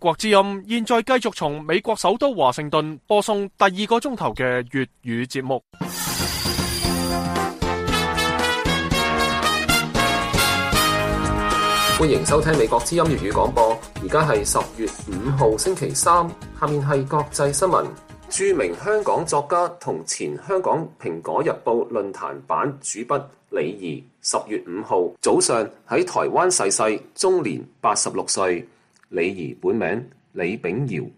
國之音現在繼續從美國首都華盛頓播送第2個鐘頭嘅粵語節目。 歡迎收聽美國之音粵語廣播，而家係10月5號星期三，下面係國際新聞。著名香港作家同前香港蘋果日報論壇版主筆李怡10月5號早上喺台灣逝世，終年86歲。李怡本名李炳堯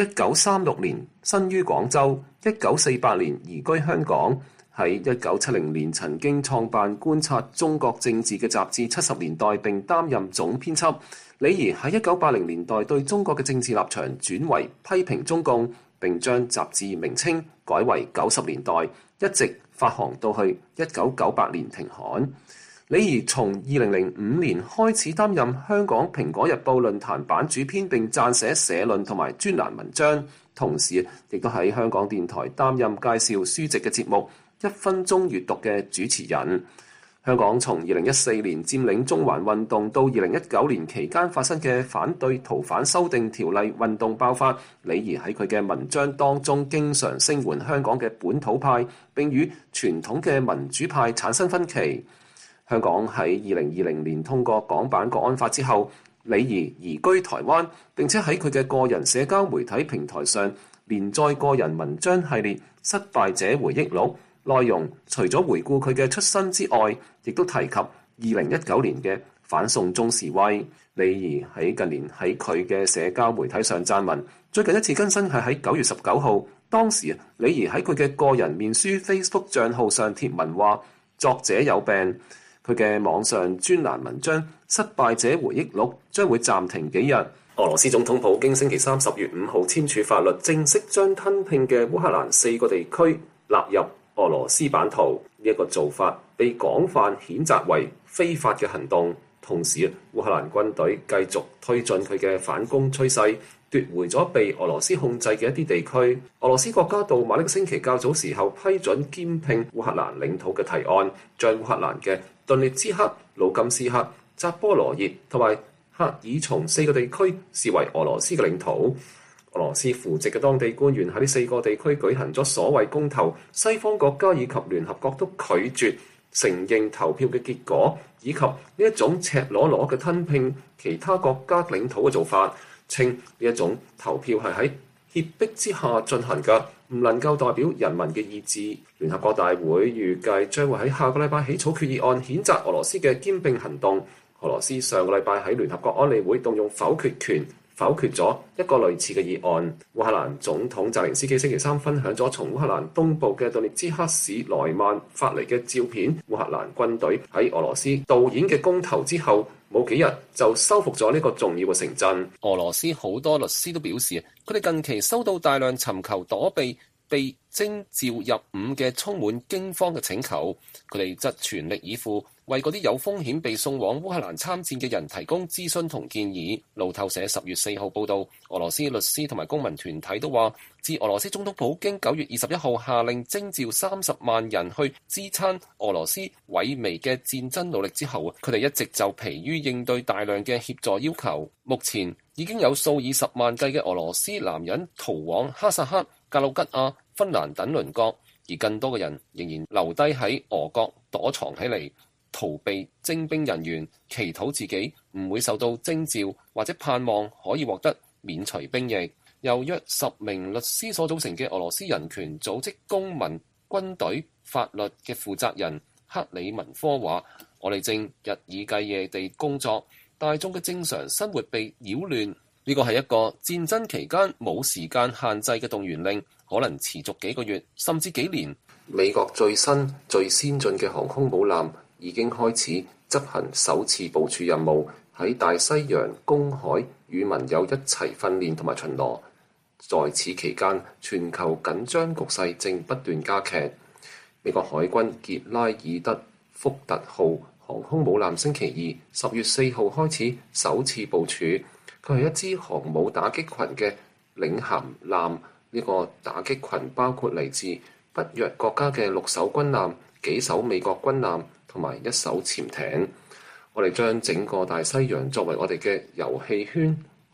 ，1936年生於廣州，1948年移居香港。喺1970年曾經創辦觀察中國政治嘅雜誌70年代並擔任總編輯。李怡喺1980年代對中國嘅政治立場轉為批評中共，並將雜誌名稱改為90年代，一直發行到去1998年停刊。李怡從2005年開始擔任香港蘋果日報論壇版主編，並撰寫社論同埋專欄文章，同時亦都喺香港電台擔任介紹書籍嘅節目1分鐘閱讀嘅主持人。香港從2014年佔領中環運動到2019年期間發生嘅反對逃犯修訂條例運動爆發，李怡喺佢嘅文章當中經常聲援香港嘅本土派，並與傳統嘅民主派產生分歧。香港喺2020年通過港版國安法之後，李怡移居台灣，並且喺佢嘅個人社交媒體平台上連載個人文章系列《失敗者回憶錄》。內容除咗回顧佢嘅出身之外，亦都提及2019年嘅反送中示威。李怡喺近年喺佢嘅社交媒體上撰文，最近一次更新係喺9月19號。當時李怡喺佢嘅個人面書 Facebook 帳號上貼文話：作者有病。佢嘅網上專欄文章《失敗者回憶錄》將會暫停幾日。俄羅斯總統普京星期三10月5號簽署法律，正式將吞併嘅烏克蘭4個地區納入俄羅斯版圖。呢一個做法被廣泛譴責為非法嘅行動。同時，烏克蘭軍隊繼續推進佢嘅反攻趨勢，奪回咗被俄羅斯控制嘅一啲地區。俄羅斯國家杜馬呢個星期較早時候批准兼併烏克蘭領土嘅提案，將烏克蘭嘅頓涅茨克、盧甘斯克、扎波羅熱同埋赫爾松4個地區視為俄羅斯嘅領土。俄羅斯扶植嘅當地官員喺呢4個地區舉行咗所謂公投，西方國家以及聯合國都拒絕承認投票嘅結果，以及呢一種赤裸裸嘅吞併其他國家領土嘅做法，稱呢一種投票係喺脅迫之下進行嘅，唔能夠代表人民嘅意志。聯合國大會預計將會喺下個禮拜起草決議案，譴責俄羅斯嘅兼併行動。俄羅斯上個禮拜喺聯合國安理會動用否決權，否決咗一個類似嘅議案。烏克蘭總統澤連斯基星期三分享咗從烏克蘭東部嘅頓涅茨克市萊曼發嚟嘅照片。烏克蘭軍隊喺俄羅斯導演嘅公投之後，冇幾日就收復咗呢個重要嘅城鎮。 俄羅斯好多律師都表示，佢哋近期收到大量尋求躲避被徵召入伍嘅充滿驚慌嘅請求，佢哋則全力以赴為嗰啲有風險被送往烏克蘭參戰嘅人提供諮詢同建議。路透社10月4號報導，俄羅斯律師同埋公民團體都話，自俄羅斯總統普京9月21號下令徵召30萬人去支撐俄羅斯萎靡嘅戰爭努力之後，佢哋一直就疲於應對大量嘅協助要求。目前已經有數以10萬計嘅俄羅斯男人逃往哈薩克、格魯吉亞、芬蘭等鄰國，而更多嘅人仍然留低喺俄國躲藏起嚟，逃避徵兵人員，祈禱自己唔會受到徵召，或者盼望可以獲得免除兵役。由約10名律師所組成嘅俄羅斯人權組織公民、軍隊、法律嘅負責人克里文科話：我哋正日以繼夜地工作，大眾嘅正常生活被擾亂。呢個係一個戰爭期間冇時間限制嘅動員令，可能持續幾個月甚至幾年。 美國最新最先進嘅航空母艦已經開始執行首次部署任務，喺大西洋公海與盟友一齊訓練同埋巡邏。在此期間，全球緊張局勢正不斷加劇。美國海軍傑拉爾德福特號航空母艦星期二10月4號開始首次部署。佢係一支航母打擊群嘅領銜艦。呢個打擊群包括嚟自北約國家嘅6艘軍艦、幾艘美國軍艦同埋1艘潛艇。我哋將整個大西洋作為我哋嘅遊戲圈，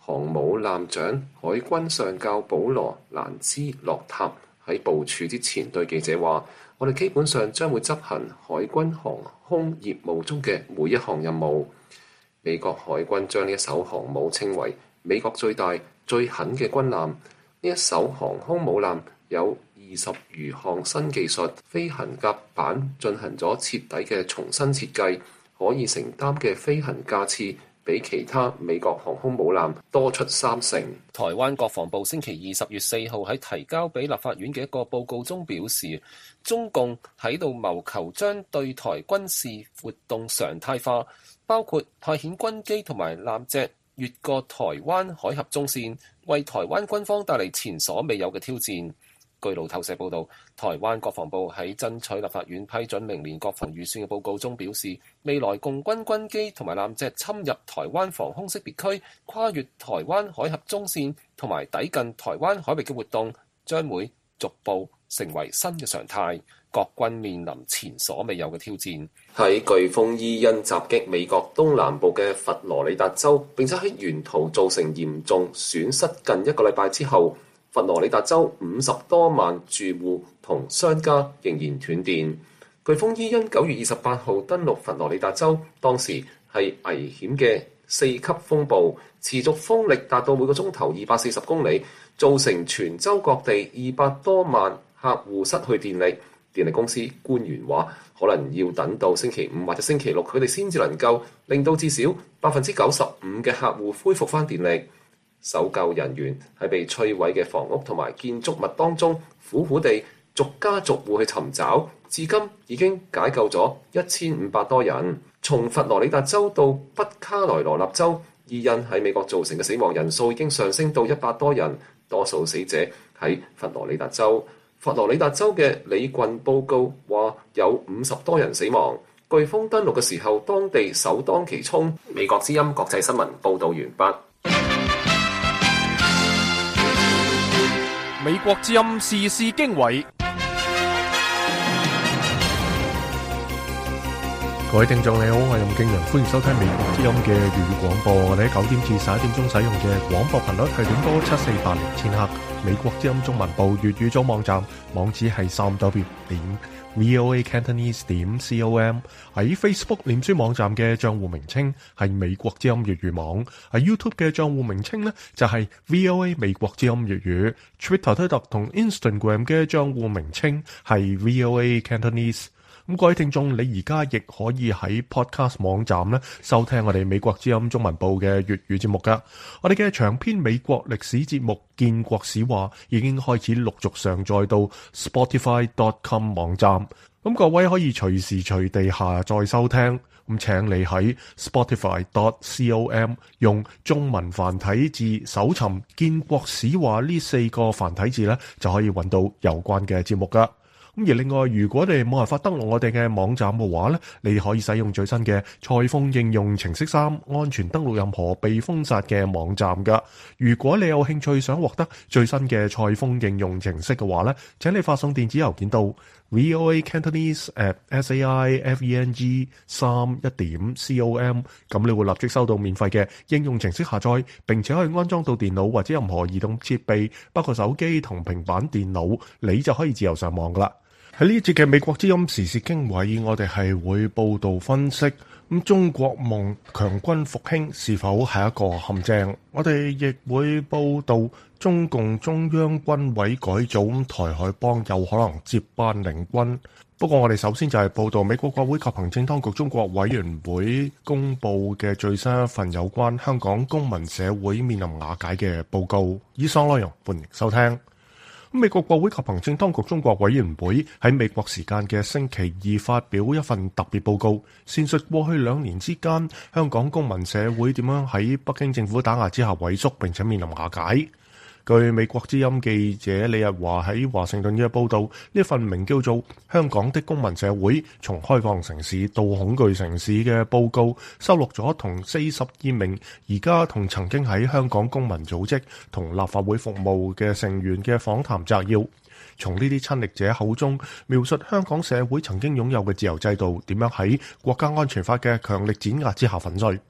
航母艦長海軍上校保羅蘭茲洛塔喺部署之前對記者話：我哋基本上將會執行海軍航空業務中嘅每一項任務。美國海軍將呢一艘航母稱為美國最大、最狠嘅軍艦。呢一艘航空母艦有20餘項新技術，飛行甲板進行咗徹底嘅重新設計，可以承擔嘅飛行架次比其他美國航空母艦多出3成。 台灣國防部星期二10月4號喺提交俾立法院嘅一個報告中表示，中共喺度謀求將對台軍事活動常態化，包括派遣軍機同埋艦隻越過台灣海峽中線，為台灣軍方帶嚟前所未有嘅挑戰。據路透社報導，台灣國防部喺爭取立法院批准明年國防預算嘅報告中表示，未來共軍軍機同埋艦隻侵入台灣防空識別區，跨越台灣海峽中線同埋抵近台灣海域嘅活動，將會逐步成為新嘅常態。國軍面臨前所未有嘅挑戰。 喺颶風伊恩襲擊美國東南部嘅佛羅里達州，並且喺沿途造成嚴重損失近1個禮拜之後，佛羅里達州50多萬住戶同商家仍然斷電。颶風伊恩9月28號登陸佛羅里達州，當時係危險嘅4級風暴，持續風力達到每個鐘頭240公里，造成全州各地200多萬客戶失去電力。電力公司官員話，可能要等到星期5或者星期6，佢哋先至能夠令到至少95%嘅客戶恢復返電力。搜救人員喺被摧毀嘅房屋同埋建築物當中，苦苦地逐家逐戶去尋找，至今已經解救咗1500多人。從佛羅里達州到北卡羅來納州，伊恩喺美國造成嘅死亡人數已經上升到100多人，多數死者喺佛羅里達州。佛羅里達州嘅里郡報告話有50多人死亡。颶風登陸嘅時候，當地首當其衝。美國之音國際新聞報導完畢。 美國之音時事經緯， 各位聽眾你好，我係任敬陽，歡迎收聽美國之音嘅粵語廣播。我哋喺9點至11點鐘使用嘅廣播頻率係點波7480千赫。美國之音中文部粵語組網站網址係3w.voacantonese.com。喺 Facebook 臉書網站嘅賬戶名稱係美國之音粵語網，喺 YouTube 嘅賬戶名稱呢就係 VOA 美國之音粵語。Twitter 同 Instagram 嘅賬戶名稱係 VOA Cantonese。咁各位聽眾，你而家亦可以喺 Podcast 網站咧收聽我哋美國之音中文部嘅粵語節目噶。我哋嘅長篇美國歷史節目《建國史話》已經開始陸續上載到 Spotify.com 網站。咁各位可以隨時隨地下載收聽。咁請你喺 Spotify.com 用中文繁體字搜尋《建國史話》呢4個繁體字咧，就可以揾到有關嘅節目噶。咁而另外，如果你冇辦法登錄我哋嘅網站嘅話咧，你可以使用最新嘅蔡豐應用程式3，安全登錄任何被封殺嘅網站噶。如果你有興趣想獲得最新嘅蔡豐應用程式嘅話咧，請你發送電子郵件到 voacantonese@saifeng31.com， 咁你會立即收到免費嘅應用程式下載，並且可以安裝到電腦或者任何移動設備，包括手機同平板電腦，你就可以自由上網噶啦。喺呢一節嘅美國之音時事經緯，我哋係會報道分析咁中國夢強軍復興是否係一個陷阱。我哋亦會報道中共中央軍委改組，台海幫有可能接班領軍。不過我哋首先就係報道美國國會及行政當局中國委員會公布嘅最新一份有關香港公民社會面臨瓦解嘅報告。以上內容歡迎收聽。美國國會及行政當局中國委員會喺美國時間嘅星期2發表一份特別報告，闡述過去2年之間香港公民社會點樣喺北京政府打壓之下萎縮並且面臨瓦解。據美國之音記者李日華喺華盛頓嘅報導，呢份名叫做《香港的公民社會：從開放城市到恐懼城市》嘅報告，收錄咗同42名而家同曾經喺香港公民組織同立法會服務嘅成員嘅訪談摘要，從呢啲親歷者口中描述香港社會曾經擁有嘅自由制度點樣喺國家安全法嘅強力碾壓之下粉碎。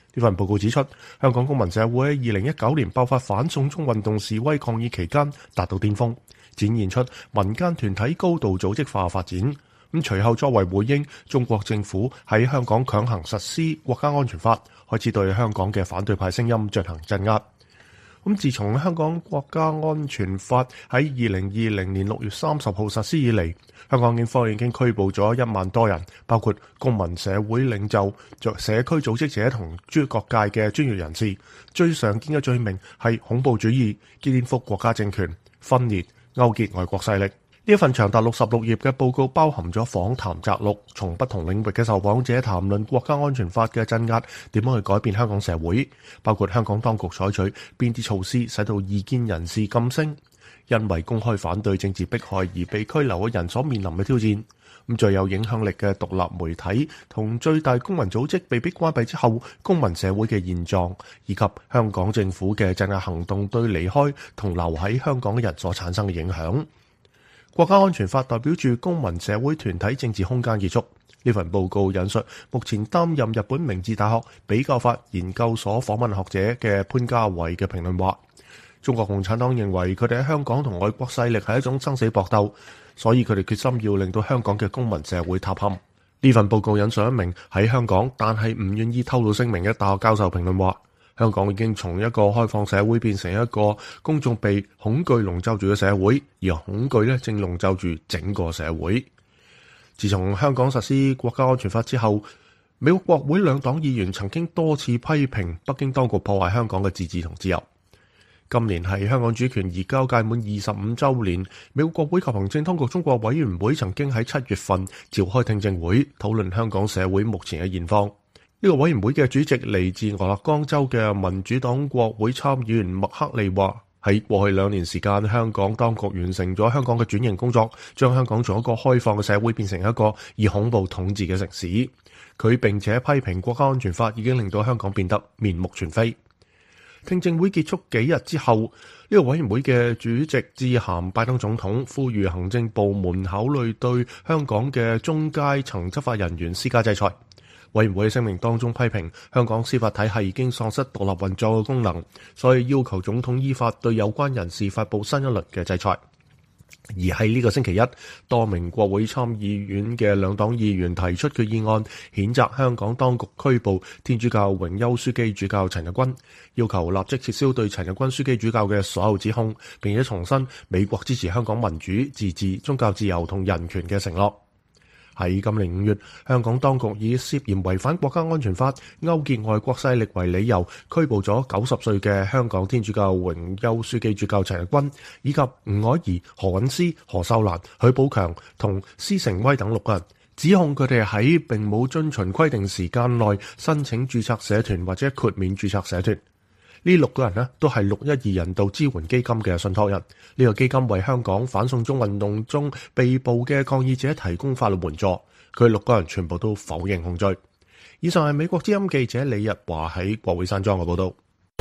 呢份報告指出，香港公民社會喺2019年爆發反送中運動示威抗議期間達到巔峰，展現出民間團體高度組織化發展。咁隨後作為回應，中國政府喺香港強行實施國家安全法，開始對香港嘅反對派聲音進行鎮壓。咁自從香港國家安全法喺2020年6月30號實施以嚟，香港警方已經拘捕咗1萬多人，包括公民社會領袖、社區組織者同各界嘅專業人士。最常見嘅罪名係恐怖主義、顛覆國家政權、分裂、勾結外國勢力。呢一份長達66頁嘅報告包含咗訪談摘錄，從不同領域嘅受訪者談論國家安全法嘅鎮壓點樣去改變香港社會，包括香港當局採取邊啲措施使到異見人士噤聲，因為公開反對政治迫害而被拘留嘅人所面臨嘅挑戰。咁最有影響力嘅獨立媒體同最大公民組織被迫關閉之後，公民社會嘅現狀，以及香港政府嘅鎮壓行動對離開同留喺香港嘅人所產生嘅影響。國家安全法代表住公民社會團體政治空間結束。呢份報告引述目前擔任日本明治大學比較法研究所訪問學者嘅潘家偉嘅評論話，中國共產黨認為佢哋喺香港同外國勢力係一種生死搏鬥，所以佢哋決心要令到香港嘅公民社會塌陷。呢份報告引述一名喺香港但係唔願意透露姓名嘅大學教授評論話，香港已經從一個開放社會變成一個公眾被恐懼籠罩住嘅社會，而恐懼正籠罩住整個社會。自從香港實施國家安全法之後，美國國會兩黨議員曾經多次批評北京當局破壞香港嘅自治同自由。今年係香港主權移交屆滿25週年，美國國會及行政當局中國委員會曾經喺7月份召開聽證會，討論香港社會目前嘅現況。呢個委員會嘅主席嚟自俄勒岡州嘅民主黨國會參議員麥克利話，喺過去2年時間，香港當局完成咗香港嘅轉型工作，將香港從一個開放嘅社會變成一個以恐怖統治嘅城市。佢並且批評國家安全法已經令到香港變得面目全非。聽證會結束幾日之後，呢個委員會嘅主席致函拜登總統，呼籲行政部門考慮對香港嘅中階層執法人員施加制裁。委員會嘅聲明當中批評香港司法體系已經喪失獨立運作嘅功能，所以要求總統依法對有關人士發布新一輪嘅制裁。而喺呢個星期一，多名國會參議院嘅兩黨議員提出決議案，譴責香港當局拘捕天主教榮休樞機主教陳日君，要求立即撤銷對陳日君樞機主教嘅所有指控，並且重申美國支持香港民主、自治、宗教自由同人權嘅承諾。喺今年5月，香港當局以涉嫌違反國家安全法、勾結外國勢力為理由，拘捕咗90歲嘅香港天主教榮休樞機主教陳日君，以及吳靄儀、何韻詩、何秀蘭、許寶強同施成威等6個人，指控佢哋喺並冇遵循規定時間內申請註冊社團或者豁免註冊社團。呢6個人都係612人道支援基金嘅信託人。呢個基金為香港反送中運動中被捕嘅抗議者提供法律援助。佢6個人全部都否認控罪。以上係美國之音記者李日華喺國會山莊嘅報道。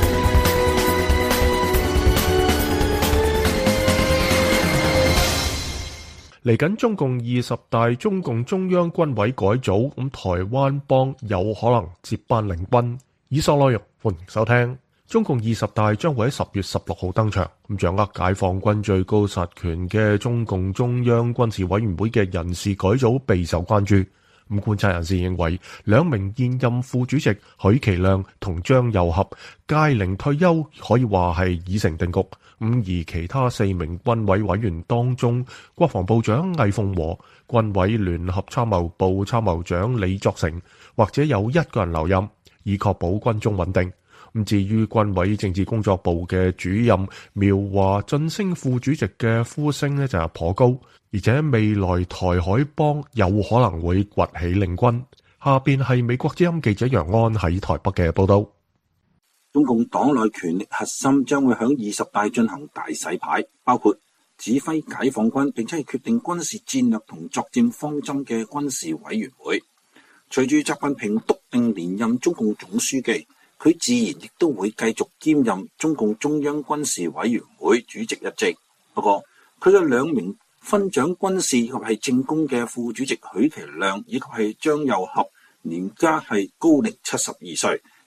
嚟緊中共20大，中共中央軍委改組，咁台灣幫有可能接班領軍。以上內容歡迎收聽。中共20大將會喺10月16號登場，咁掌握解放軍最高實權嘅中共中央軍事委員會嘅人事改組備受關注。咁觀察人士認為，2名現任副主席許其亮同張又俠屆齡退休，可以話係已成定局。咁而其他4名軍委委員當中，國防部長魏鳳和、軍委聯合參謀部參謀長李作成，或者有1個人留任，以確保軍中穩定。咁至於軍委政治工作部嘅主任苗華晉升副主席嘅呼聲就係頗高，而且未來台海幫有可能會崛起領軍。下邊係美國之音記者楊安喺台北嘅報道。 中共黨內權力核心將會響20大進行大洗牌，包括指揮解放軍並且係決定軍事戰略同作戰方針嘅軍事委員會。隨住習近平篤定連任中共總書記，佢自然亦都會繼續兼任中共中央軍事委員會主席一職。不過，佢嘅2名分掌軍事以及係政工嘅副主席許其亮以及係張又俠，年加係高齡72歲，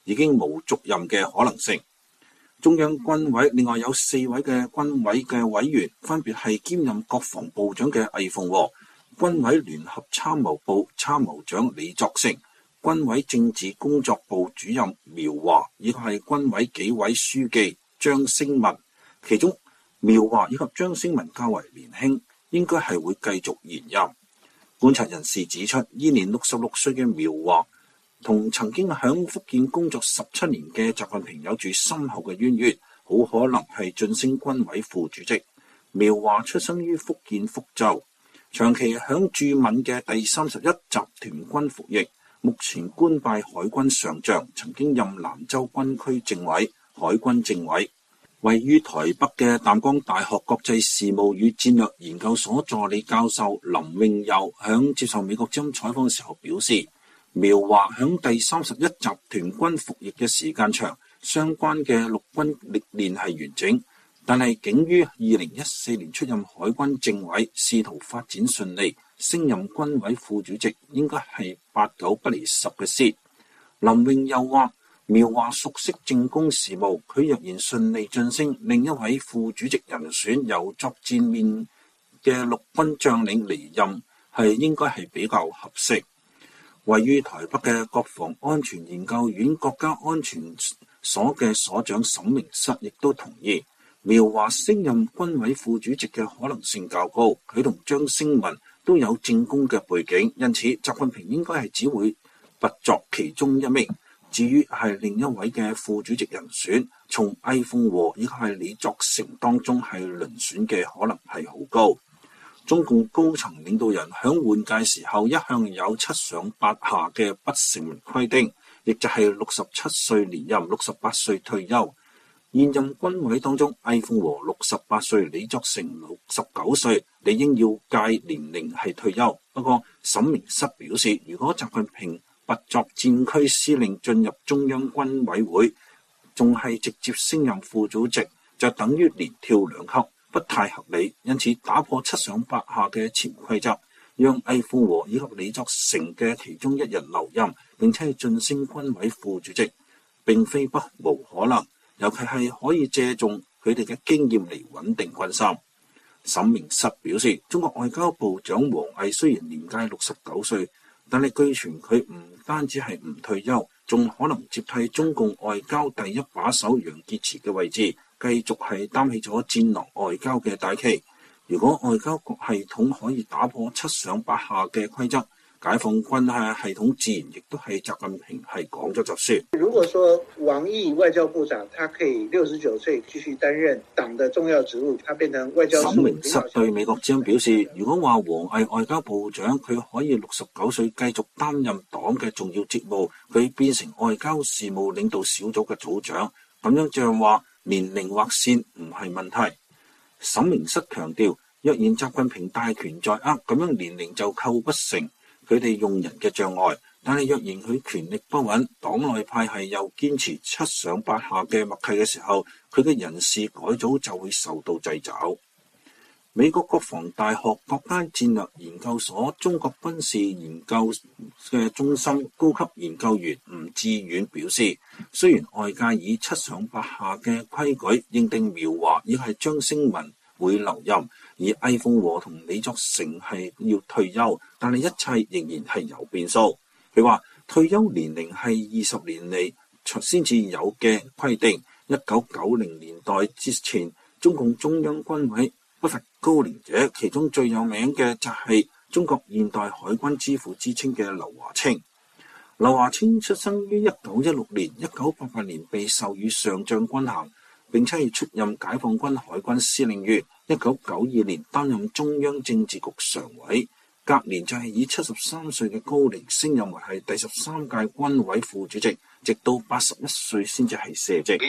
已經無續任嘅可能性。中央軍委另外有4位嘅軍委嘅委員，分別係兼任國防部長嘅魏鳳和、軍委聯合參謀部參謀長李作成、軍委政治工作部主任苗華，以及係軍委紀委書記張升文。其中苗華以及張升文較為年輕，應該係會繼續延任。觀察人士指出，現年66歲嘅苗華同曾經響福建工作17年嘅習近平有住深厚嘅淵源，好可能係晉升軍委副主席。苗華出生於福建福州，長期響駐閩嘅第31集團軍服役，目前官拜海軍上將，曾經任蘭州軍區政委、海軍政委。位於台北嘅淡江大學國際事務與戰略研究所助理教授林永佑響接受美國之音採訪嘅時候表示，苗華響第31集團軍服役嘅時間長，相關嘅陸軍歷練係完整，但係竟於2014年出任海軍政委，試圖發展順利，升任軍委副主席，應該係8九不離10嘅事。林永佑話，苗華熟悉政工事務，佢若然順利晉升，另一位副主席人選由作戰面嘅陸軍將領離任，係應該係比較合適。位於台北嘅國防安全研究院國家安全所嘅所長沈明室亦都同意，苗華升任軍委副主席嘅可能性較高。佢同張升文都有政工嘅背景，因此習近平應該係只會拔擢其中一名。至於係另一位嘅副主席人選，從魏鳳和以及係李作成當中係遴選嘅可能係好高。中共高層領導人響換屆時候一向有7上8下嘅不成文規定，亦就係67歲連任，68歲退休。現任軍委當中，魏鳳和68歲，李作成69歲，理應要屆年齡係退休。不過沈明室表示，如果習近平拔擢戰區司令進入中央軍委會，仲係直接升任副主席，就等於連跳2級，不太合理。因此打破7上8下嘅潛規則，讓魏鳳和以及李作成嘅其中一人留任，並且係晉升軍委副主席，並非不無可能，尤其係可以借重佢哋嘅經驗嚟穩定軍心。沈明室表示，中國外交部長王毅雖然年屆69歲，但係據傳佢唔單止係唔退休，仲可能接替中共外交第一把手楊潔篪嘅位置，繼續係擔起咗戰狼外交嘅大旗。如果外交局系統可以打破7上8下嘅規則，解放軍系統自然亦都係習近平係講咗就算。 如果說王毅外交部長，他可以69歲繼續擔任黨的重要職務，他變成外交部。 沈明室對美國之音表示，如果話王毅外交部長佢可以69歲繼續擔任黨嘅重要職務，佢變成外交事務領導小組嘅組長，咁樣就係話年齡劃線唔係問題。沈明室強調，若然習近平大權在握，咁樣年齡就構不成佢哋用人嘅障礙，但係若然佢權力不穩，黨內派系又堅持7上8下嘅默契嘅時候，佢嘅人事改組就會受到掣肘。美國國防大學國家戰略研究所中國軍事研究嘅中心高級研究員吳志遠表示，雖然外界以7上8下嘅規矩認定苗華亦係張升文會留任，而魏鳳和同李作成係要退休，但係一切仍然係有變數。佢話退休年齡係20年嚟先至有嘅規定。1990年代之前，中共中央軍委不乏高齡者，其中最有名嘅就係中國現代海軍之父之稱嘅劉華清。劉華清出生於1916年，1988年被授予上將軍銜，並且係出任解放軍海軍司令員。1992年擔任中央政治局常委，隔年就係以73歲嘅高齡升任為係第13屆軍委副主席，直到81歲先至係卸職。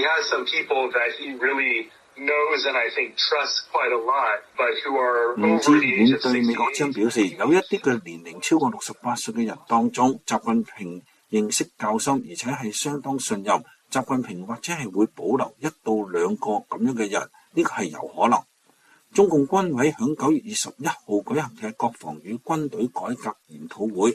吳志遠對美國之音表示，有一啲嘅年齡超過68歲嘅人當中，習近平認識較深，而且係相當信任。習近平或者係會保留1到2個咁樣嘅人，呢個係有可能。中共軍委響9月21號舉行嘅國防與軍隊改革研討會，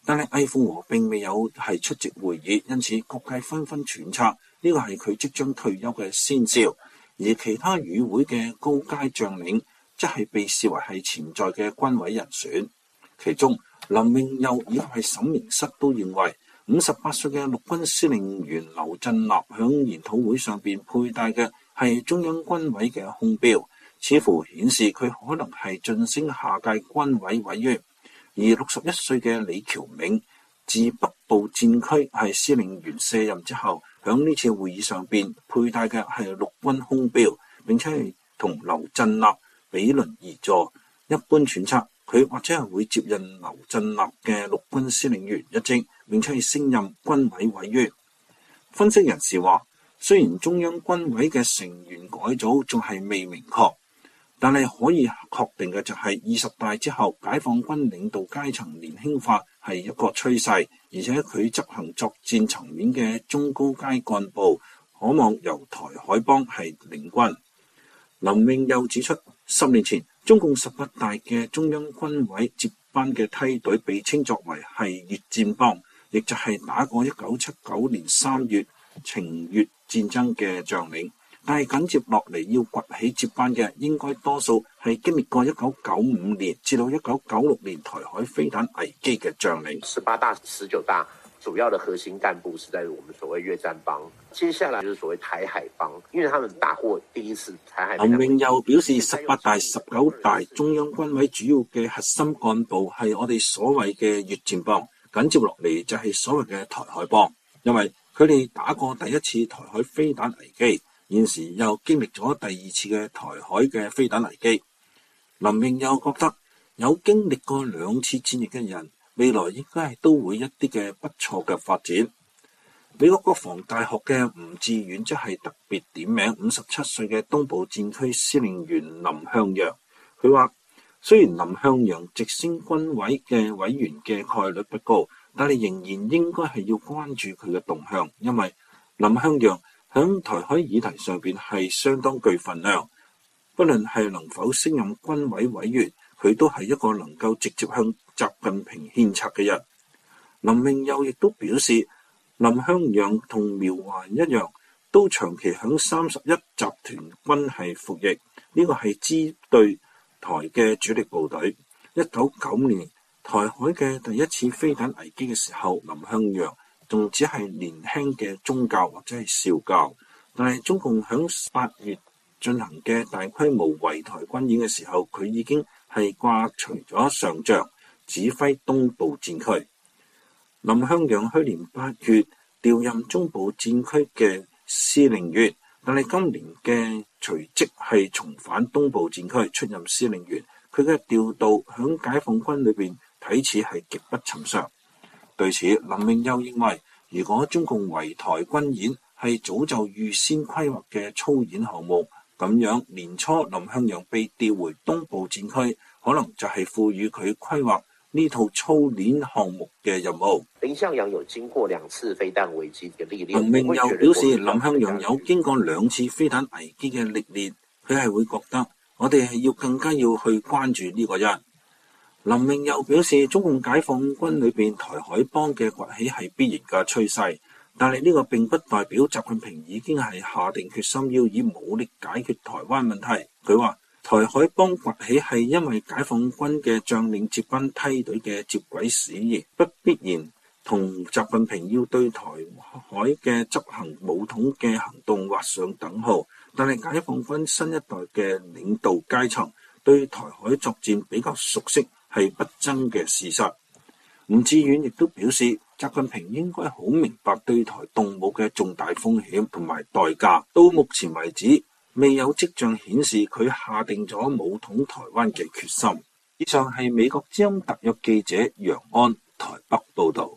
但係魏鳳和並未有出席會議，因此各界紛紛揣測呢個係佢即將退休嘅先兆。而其他與會嘅高階將領則係被視為係潛在嘅軍委人選。其中林永佑以及係審明室都認為58歲嘅陸軍司令員劉振立響研討會上邊佩戴嘅係中央軍委嘅胸標，似乎顯示佢可能係晉升下屆軍委委員。而61歲嘅李橋銘自北部戰區係司令員卸任之後，響呢次會議上邊佩戴嘅係陸軍胸標，並且係同劉振立比鄰而坐。一般揣測佢或者係會接任劉振立嘅陸軍司令員一職，並且係升任軍委委員。分析人士話，雖然中央軍委嘅成員改組仲係未明確，但係可以確定嘅就係20大之後，解放軍領導階層年輕化係一個趨勢，而且佢執行作戰層面嘅中高階幹部可望由台海幫係領軍。林永佑指出，10年前中共18大嘅中央軍委接班嘅梯隊被稱作為係越戰幫，亦就係打過1979年3月情越戰爭嘅將領。但係緊接落嚟要崛起接班嘅，應該多數係經歷過1995年至到1996年台海飛彈危機嘅將領。 18大、19大主要的核心幹部是在我們所謂越戰幫，接下來就是所謂台海幫，因為他們打過第一次台海。 林永佑表示，18大、19大中央軍委主要嘅核心幹部係我哋所謂嘅越戰幫，緊接落嚟就係所謂嘅台海幫，因為佢哋打過第一次台海飛彈危機。現時又經歷咗第二次嘅台海嘅飛彈危機，林永佑覺得有經歷過2次戰役嘅人，未來應該係都會一啲嘅不錯嘅發展。美國國防大學嘅吳志遠即係特別點名57歲嘅東部戰區司令員林向陽，佢話雖然林向陽直升軍委嘅委員嘅概率不高，但係仍然應該係要關注佢嘅動向，因為林向陽響台海議題上邊係相當具分量，不論係能否升任軍委委員，佢都係一個能夠直接向習近平獻策嘅人。林永佑亦都表示，林向陽同苗華一樣，都長期響31集團軍係服役，呢個係支對台嘅主力部隊。1995年台海嘅第一次飛彈危機嘅時候，林向陽仲只係年輕嘅中校或者係少校，但係中共響8月進行嘅大規模圍台軍演嘅時候，佢已經係掛除咗上將，指揮東部戰區。林向陽去年8月調任中部戰區嘅司令員，但係今年嘅隨即係重返東部戰區出任司令員，佢嘅調度響解放軍裏邊睇似係極不尋常。對此，林永佑認為，如果中共圍台軍演係早就預先規劃嘅操演項目，咁樣年初林向陽被調回東部戰區，可能就係賦予佢規劃呢套操練項目嘅任務。 林向陽有經過2次飛彈危機嘅歷練。 林永佑表示，林向陽有經過2次飛彈危機嘅歷練，佢係會覺得我哋係要更加要去關注呢個人。林永佑表示，中共解放軍裏邊台海幫嘅崛起係必然嘅趨勢，但係呢個並不代表習近平已經係下定決心要以武力解決台灣問題。佢話台海幫崛起係因為解放軍嘅將領接班梯隊嘅接軌使然，不必然同習近平要對台海嘅執行武統嘅行動畫上等號。但係解放軍新一代嘅領導階層對台海作戰比較熟悉，係不爭嘅事實。吳志遠亦都表示，習近平應該好明白對台動武嘅重大風險同埋代價。到目前為止，未有跡象顯示佢下定咗武統台灣嘅決心。以上係美國之音特約記者楊安台北報道。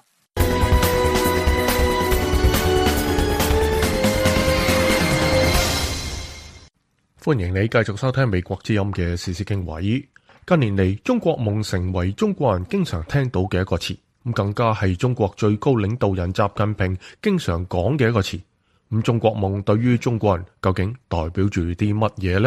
歡迎你繼續收聽美國之音嘅時事經緯。近年嚟，中國夢成為中國人經常聽到嘅一個詞，咁更加係中國最高領導人習近平經常講嘅一個詞。咁中國夢對於中國人究竟代表住啲乜嘢呢？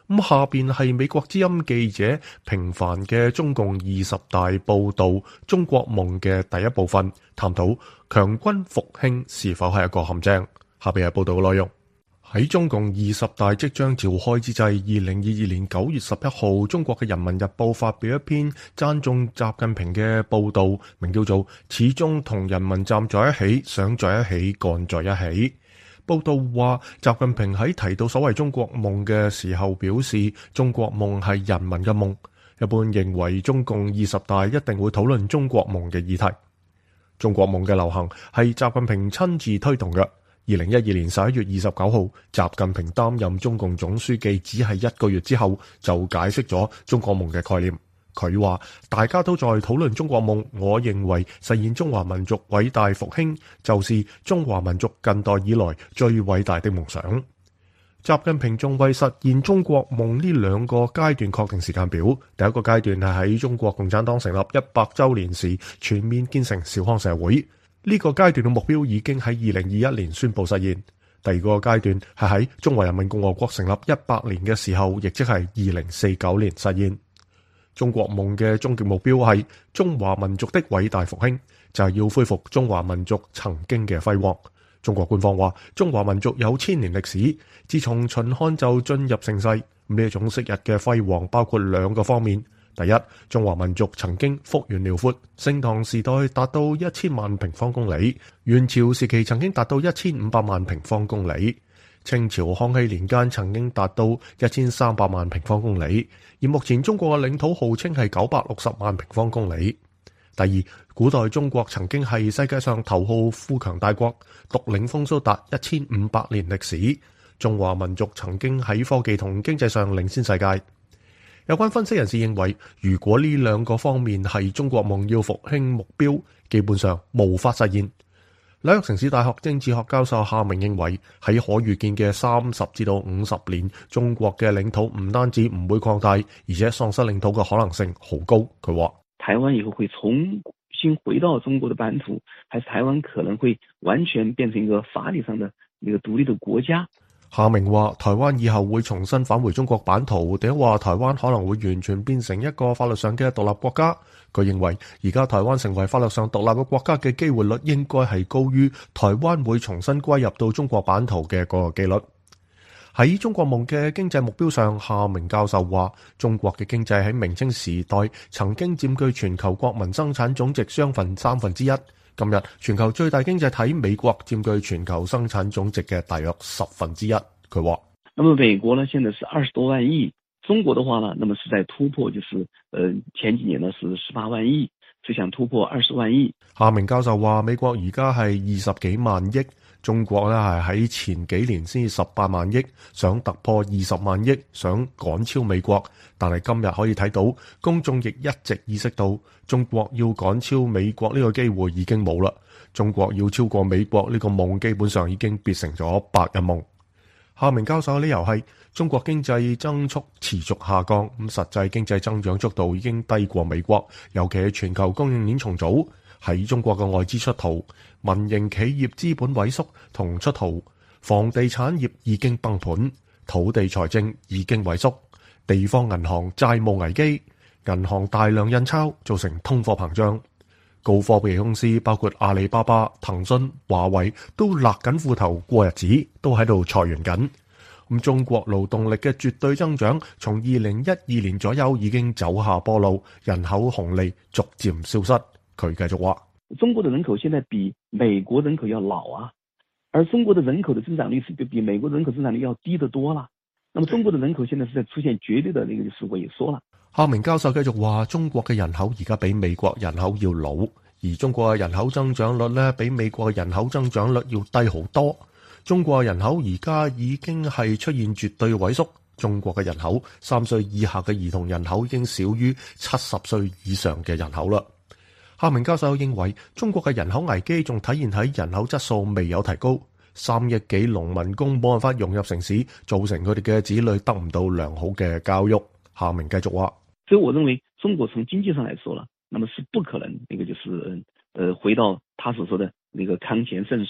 咁下邊係美國之音記者平凡嘅中共20大報導中國夢嘅第一部分，探討強軍復興是否係一個陷阱。下邊係報導嘅內容。喺中共20大即將召開之際，2022年9月11號，中國嘅《人民日報》發表一篇讚頌習近平嘅報導，名叫做《始終同人民站在一起，想在一起，幹在一起》。報道話，習近平喺提到所謂中國夢嘅時候表示，中國夢係人民嘅夢。一般認為中共20大一定會討論中國夢嘅議題。中國夢嘅流行係習近平親自推動嘅。2012年11月29號，習近平擔任中共總書記只係1個月之後，就解釋咗中國夢嘅概念。佢話：大家都在討論中國夢，我認為實現中華民族偉大復興，就是中華民族近代以來最偉大的夢想。習近平仲為實現中國夢呢2個階段確定時間表。第一個階段係喺中國共產黨成立100週年時全面建成小康社會，呢個階段嘅目標已經喺2021年宣布實現。第二個階段係喺中華人民共和國成立100年嘅時候，亦即係2049年實現。中國夢嘅終極目標係中華民族的偉大復興，就係要恢復中華民族曾經嘅輝煌。中國官方話，中華民族有1000年歷史，自從秦漢就進入盛世。呢一種昔日嘅輝煌包括2個方面。第一，中華民族曾經幅員遼闊，盛唐時代達到1000萬平方公里，元朝時期曾經達到1500萬平方公里，清朝康熙年間曾經達到1300萬平方公里，而目前中國嘅領土號稱係960萬平方公里。第二，古代中國曾經係世界上頭號富強大國，獨領風騷達1500年歷史。中華民族曾經喺科技同經濟上領先世界。有關分析人士認為，如果呢2個方面係中國夢要復興目標，基本上無法實現。紐約城市大學政治學教授夏明認為，喺可預見嘅30至到50年，中國嘅領土唔單止唔會擴大，而且喪失領土嘅可能性好高。佢話： 台灣以後會重新回到中國的版圖，還是台灣可能會完全變成一個法理上的一個獨立的國家。 夏明話：台灣以後會重新返回中國版圖，定話台灣可能會完全變成一個法律上嘅獨立國家。佢認為，而家台灣成為法律上獨立嘅國家嘅機會率應該係高於台灣會重新歸入到中國版圖嘅嗰個機率。喺中國夢嘅經濟目標上，夏明教授話：中國嘅經濟喺明清時代曾經佔據全球國民生產總值相分1/3。今日全球最大經濟體美國佔據全球生產總值嘅大約1/10。佢話： 那麼美國呢，現在是20多萬億，中國的話呢，那麼是在突破，就是前幾年呢是18萬億，是想突破20萬億。 夏明教授話：美國而家係20幾萬億，中國呢係喺前幾年先18萬億，想突破20萬億，想趕超美國。但係今日可以睇到，公眾亦一直意識到，中國要趕超美國呢個機會已經冇啦。中國要超過美國呢個夢，基本上已經變成咗白日夢。夏明教授嘅理由係，中國經濟增速持續下降，咁實際經濟增長速度已經低過美國，尤其係全球供應鏈重組。喺中國嘅外資出逃、民營企業資本萎縮同出逃，房地產業已經崩盤，土地財政已經萎縮，地方銀行債務危機，銀行大量印鈔造成通貨膨脹，高科技公司包括阿里巴巴、騰訊、華為都勒緊褲頭過日子，都喺度裁員緊。咁中國勞動力嘅絕對增長從2012年左右已經走下坡路，人口紅利逐漸消失。佢繼續話： 中國的人口現在比美國人口要老啊，而中國的人口的增長率是比美國人口增長率要低得多啦。那麼中國的人口現在是在出現絕對的那個就是萎縮啦。 夏明教授繼續話：中國嘅人口而家比美國人口要老，而中國嘅人口增長率呢，比美國嘅人口增長率要低好多。中國嘅人口而家已經係出現絕對萎縮。中國嘅人口3歲以下嘅兒童人口已經少於70歲以上嘅人口啦。夏明教授認為，中國嘅人口危機仲體現喺人口質素未有提高，3億幾農民工冇辦法融入城市，造成佢哋嘅子女得唔到良好嘅教育。夏明繼續話： 所以我認為中國從經濟上來說了，那麼是不可能那個就是回到他所說的那個康乾盛世。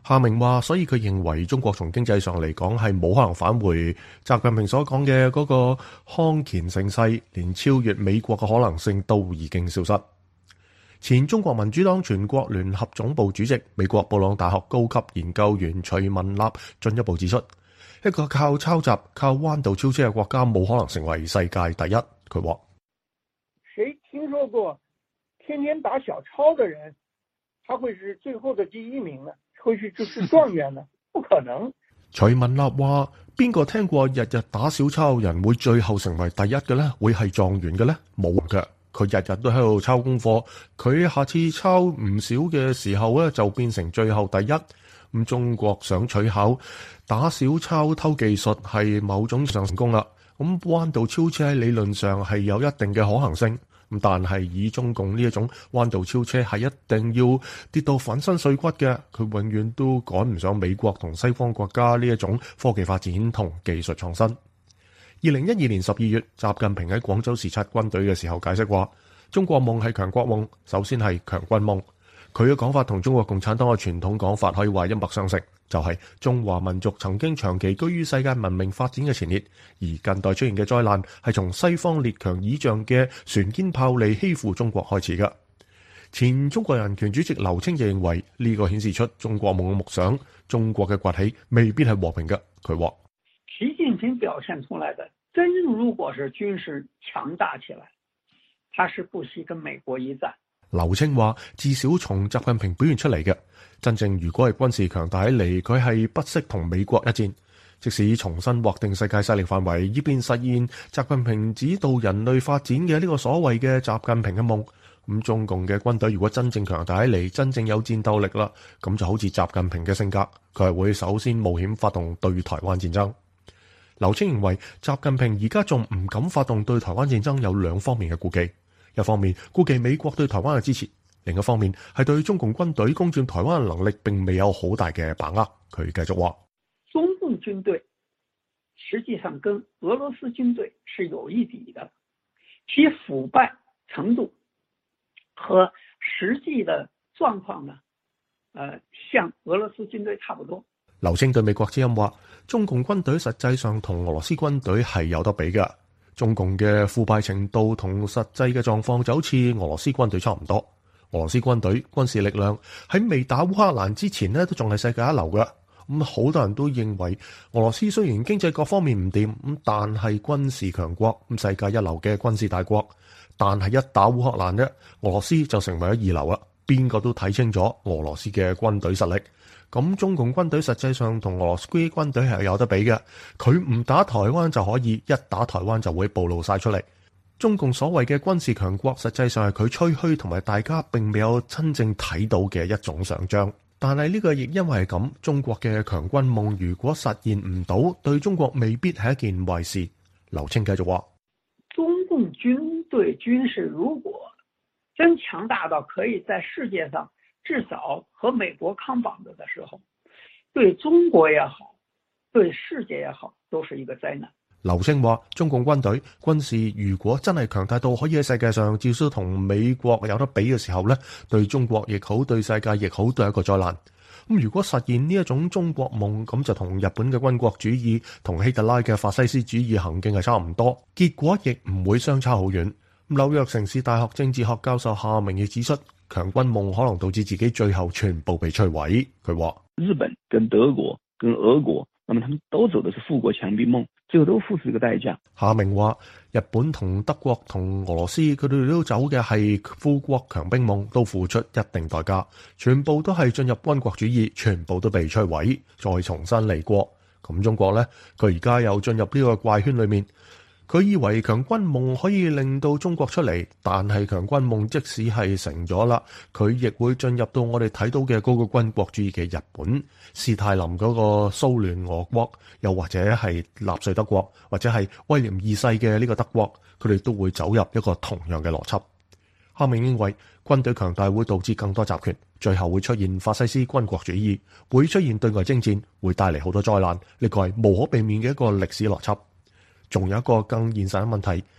夏明話，所以佢認為中國從經濟上嚟講係冇可能返回習近平所講嘅嗰個康乾盛世，連超越美國嘅可能性都已經消失。前中國民主黨全國聯合總部主席、美國布朗大學高級研究員徐文立進一步指出，一個靠抄襲、靠彎道超車嘅國家冇可能成為世界第一。佢話： 誰聽說過天天打小抄的人，他會是最後的第一名呢？會是就是狀元呢？不可能。 徐文立話：邊個聽過日日打小抄人會最後成為第一嘅呢？會係狀元嘅呢？冇嘅。佢日日都喺度抄功課，佢下次抄唔少嘅時候咧，就變成最後第一。咁中國想取巧打小抄偷技術係某種上成功啦。咁彎道超車喺理論上係有一定嘅可行性。咁但係以中共呢一種彎道超車係一定要跌到粉身碎骨嘅，佢永遠都趕唔上美國同西方國家呢一種科技發展同技術創新。2012年12月，習近平喺廣州視察軍隊嘅時候解釋話，中國夢係強國夢，首先係強軍夢。佢嘅講法同中國共產黨嘅傳統講法可以話一脈相承，就係中華民族曾經長期居於世界文明發展嘅前列，而近代出現嘅災難係從西方列強倚仗嘅船堅炮利欺負中國開始嘅。前中國人權主席劉青就認為呢個顯示出中國夢嘅夢想，中國嘅崛起未必係和平嘅。佢話： 習近平表現出來的真正如果是軍事強大起來，他是不惜跟美國一戰。 劉青話：至少從習近平表現出嚟嘅，真正如果係軍事強大起嚟，佢係不惜同美國一戰，即使重新劃定世界勢力範圍，以便實現習近平指導人類發展嘅呢個所謂嘅習近平嘅夢。咁中共嘅軍隊如果真正強大起嚟，真正有戰鬥力啦，咁就好似習近平嘅性格，佢係會首先冒險發動對台灣戰爭。劉青認為習近平而家仲唔敢發動對台灣戰爭，有兩方面嘅顧忌。一方面顧忌美國對台灣嘅支持，另一方面係對中共軍隊攻佔台灣嘅能力並未有好大嘅把握。佢繼續話： 中共軍隊實際上跟俄羅斯軍隊是有一比的，其腐敗程度和實際的狀況呢，像俄羅斯軍隊差不多。 劉青對美國之音話：中共軍隊實際上同俄羅斯軍隊係有得比嘅。中共嘅腐敗程度同實際嘅狀況就好似俄羅斯軍隊差唔多。俄羅斯軍隊軍事力量喺未打烏克蘭之前呢，都仲係世界一流嘅。咁好多人都認為俄羅斯雖然經濟各方面唔掂，咁但係軍事強國，咁世界一流嘅軍事大國。但係一打烏克蘭呢，俄羅斯就成為咗二流啦。邊個都睇清楚俄羅斯嘅軍隊實力。咁中共軍隊實際上同俄羅斯軍隊係有得比嘅，佢唔打台灣就可以，一打台灣就會暴露晒出嚟。中共所謂嘅軍事強國，實際上係佢吹噓同埋大家並未有真正睇到嘅一種想像。但係呢個亦因為係咁，中國嘅強軍夢如果實現唔到，對中國未必係一件壞事。劉青繼續話： 中共軍隊軍事如果真強大到可以在世界上至少和美國抗綁着的時候，對中國也好，對世界也好，都是一個災難。 劉青話：中共軍隊軍事如果真係強大到可以喺世界上至少同美國有得比嘅時候呢，對中國亦好，對世界亦好，都係一個災難。咁如果實現呢一種中國夢，咁就同日本嘅軍國主義同希特拉嘅法西斯主義行徑係差唔多，結果亦唔會相差好遠。紐約城市大學政治學教授夏明亦指出，強軍夢可能導致自己最後全部被摧毀。佢話： 日本跟德國跟俄國，那麼他們都走的是富國強兵夢，最後都付出一個代價。 夏明話：日本同德國同俄羅斯，佢哋都走嘅係富國強兵夢，都付出一定代價，全部都係進入軍國主義，全部都被摧毀，再重新嚟過。咁中國呢，佢而家又進入呢個怪圈裏面。佢以為強軍夢可以令到中國出嚟，但係強軍夢即使係成咗啦，佢亦會進入到我哋睇到嘅嗰個軍國主義嘅日本、史太林嗰個蘇聯俄國，又或者係納粹德國，或者係威廉二世嘅呢個德國，佢哋都會走入一個同樣嘅邏輯。夏明認為軍隊強大會導致更多集權，最後會出現法西斯軍國主義，會出現對外征戰，會帶嚟好多災難，呢個係無可避免嘅一個歷史邏輯。仲有一個更現實嘅問題，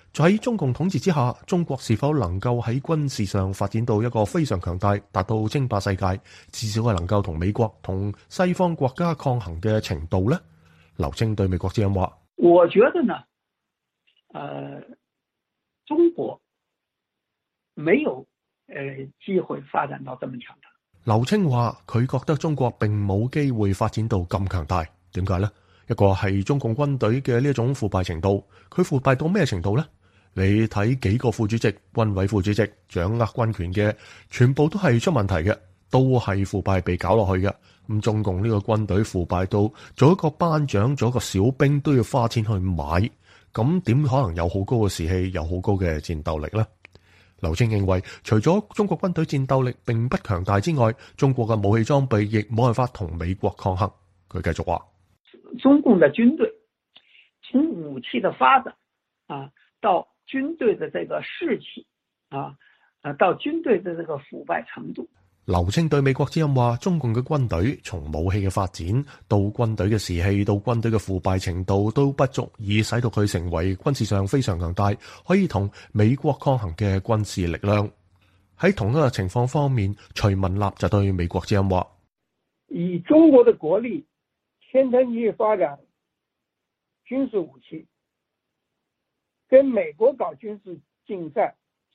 喺中共統治之下，中國是否能夠喺軍事上發展到一個非常強大，達到稱霸世界，至少係能夠同美國同西方國家抗衡嘅程度呢？劉青對美國之音話： 我覺得呢，中國沒有機會發展到這麼強大。 劉青話佢覺得中國並冇機會發展到咁強大，點解呢？一個係中共軍隊嘅呢一種腐敗程度，佢腐敗到咩程度呢？你睇幾個副主席、軍委副主席掌握軍權嘅，全部都係出問題嘅，都係腐敗被搞落去嘅。咁中共呢個軍隊腐敗到做一個班長、做一個小兵都要花錢去買，咁點可能有好高嘅士氣、有好高嘅戰鬥力呢？劉青認為，除咗中國軍隊戰鬥力並不強大之外，中國嘅武器裝備亦冇辦法同美國抗衡。佢繼續話： 中共的軍隊從武器的發展到軍隊的這個士氣到軍隊的這個腐敗程度。 劉青對美國之音話：中共嘅軍隊從武器嘅發展到軍隊嘅士氣到軍隊嘅腐敗程度都不足以使到佢成為軍事上非常強大，可以同美國抗衡嘅軍事力量。喺同一個情況方面，徐文立就對美國之音話： 以中國的國力天天去發展軍事武器，跟美國搞軍事競賽，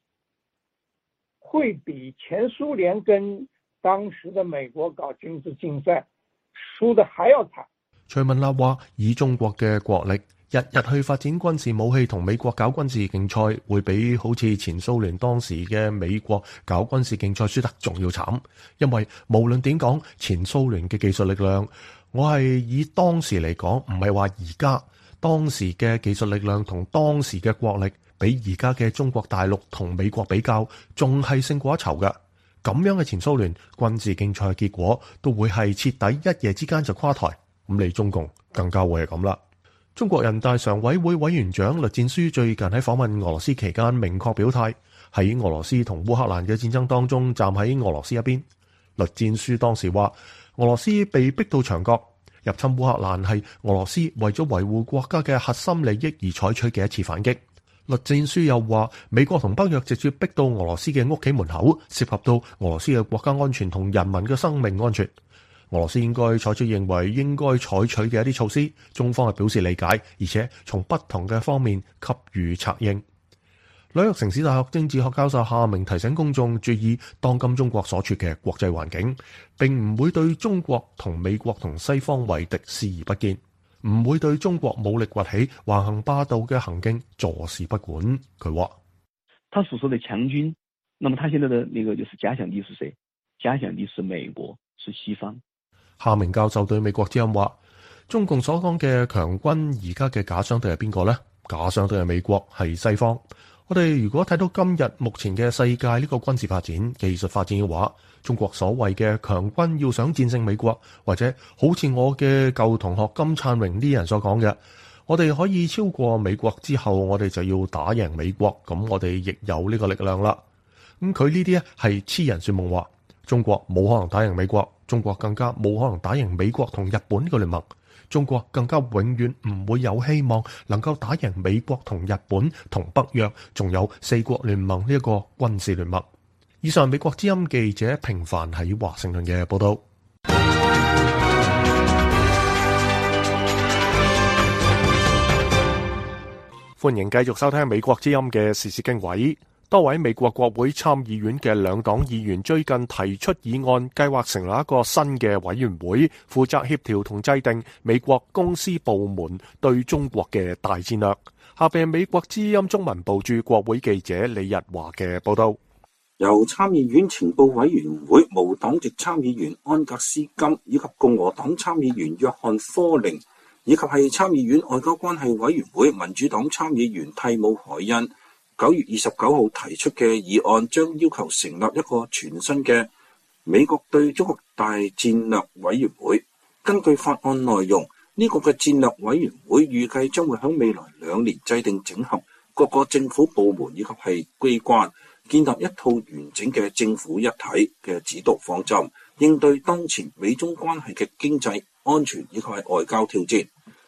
會比前蘇聯跟當時的美國搞軍事競賽輸得還要慘。 徐文立話：以中國嘅國力，日日去發展軍事武器同美國搞軍事競賽，會比好似前蘇聯當時嘅美國搞軍事競賽輸得仲要慘。因為無論點講，前蘇聯嘅技術力量，我係以當時嚟講，唔係話而家。當時嘅技術力量同當時嘅國力，比而家嘅中國大陸同美國比較，仲係勝過一籌嘅。咁樣嘅前蘇聯軍事競賽嘅結果，都會係徹底一夜之間就垮台。咁你中共更加會係咁啦。中國人大常委會委員長栗戰書最近喺訪問俄羅斯期間，明確表態喺俄羅斯同烏克蘭嘅戰爭當中，站喺俄羅斯一邊。栗戰書當時話：俄羅斯被逼到牆角。入侵烏克蘭係俄羅斯為咗維護國家嘅核心利益而採取嘅一次反擊。栗戰書又話，美國同北約直接逼到俄羅斯嘅屋企門口，涉及到俄羅斯嘅國家安全同人民嘅生命安全。俄羅斯應該採取認為應該採取嘅一啲措施，中方係表示理解，而且從不同嘅方面給予策應。紐約城市大學政治學教授夏明提醒公眾注意當今中國所處嘅國際環境，並唔會對中國同美國同西方為敵視而不見，唔會對中國武力崛起橫行霸道嘅行徑坐視不管。佢話： 他所說的強軍，那麼他現在的那個就是假想敵是誰？假想敵是美國，是西方。 夏明教授對美國之音話：中共所講嘅強軍而家嘅假想敵係邊個呢？假想敵係美國，係西方。我哋如果睇到今日目前嘅世界呢個軍事發展、技術發展嘅話，中國所謂嘅強軍要想戰勝美國，或者好似我嘅舊同學金燦榮啲人所講嘅，我哋可以超過美國之後，我哋就要打贏美國，咁我哋亦有呢個力量啦。咁佢呢啲咧係痴人說夢話，中國冇可能打贏美國，中國更加冇可能打贏美國同日本呢個聯盟。中國更加永遠唔會有希望能夠打贏美國同日本同北約，仲有四國聯盟呢一個軍事聯盟。以上美國之音記者平凡喺華盛頓嘅報道。歡迎繼續收聽美國之音嘅時事經緯。多位美國國會參議院嘅兩黨議員最近提出議案，計劃成立一個新嘅委員會，負責協調同制定美國公司部門對中國嘅大戰略。下邊美國之音中文部駐國會記者李日華嘅報道。 由參議院情報委員會無黨籍參議員安格斯金以及共和黨參議員約翰科寧，以及係參議院外交關係委員會民主黨參議員蒂姆海恩9月29號提出嘅議案，將要求成立一個全新嘅美國對中國大戰略委員會。根據法案內容，呢個嘅戰略委員會預計將會喺未來2年制定整合各個政府部門以及係機關，建立一套完整嘅政府一體嘅指導方針，應對當前美中關係嘅經濟、安全以及係外交挑戰。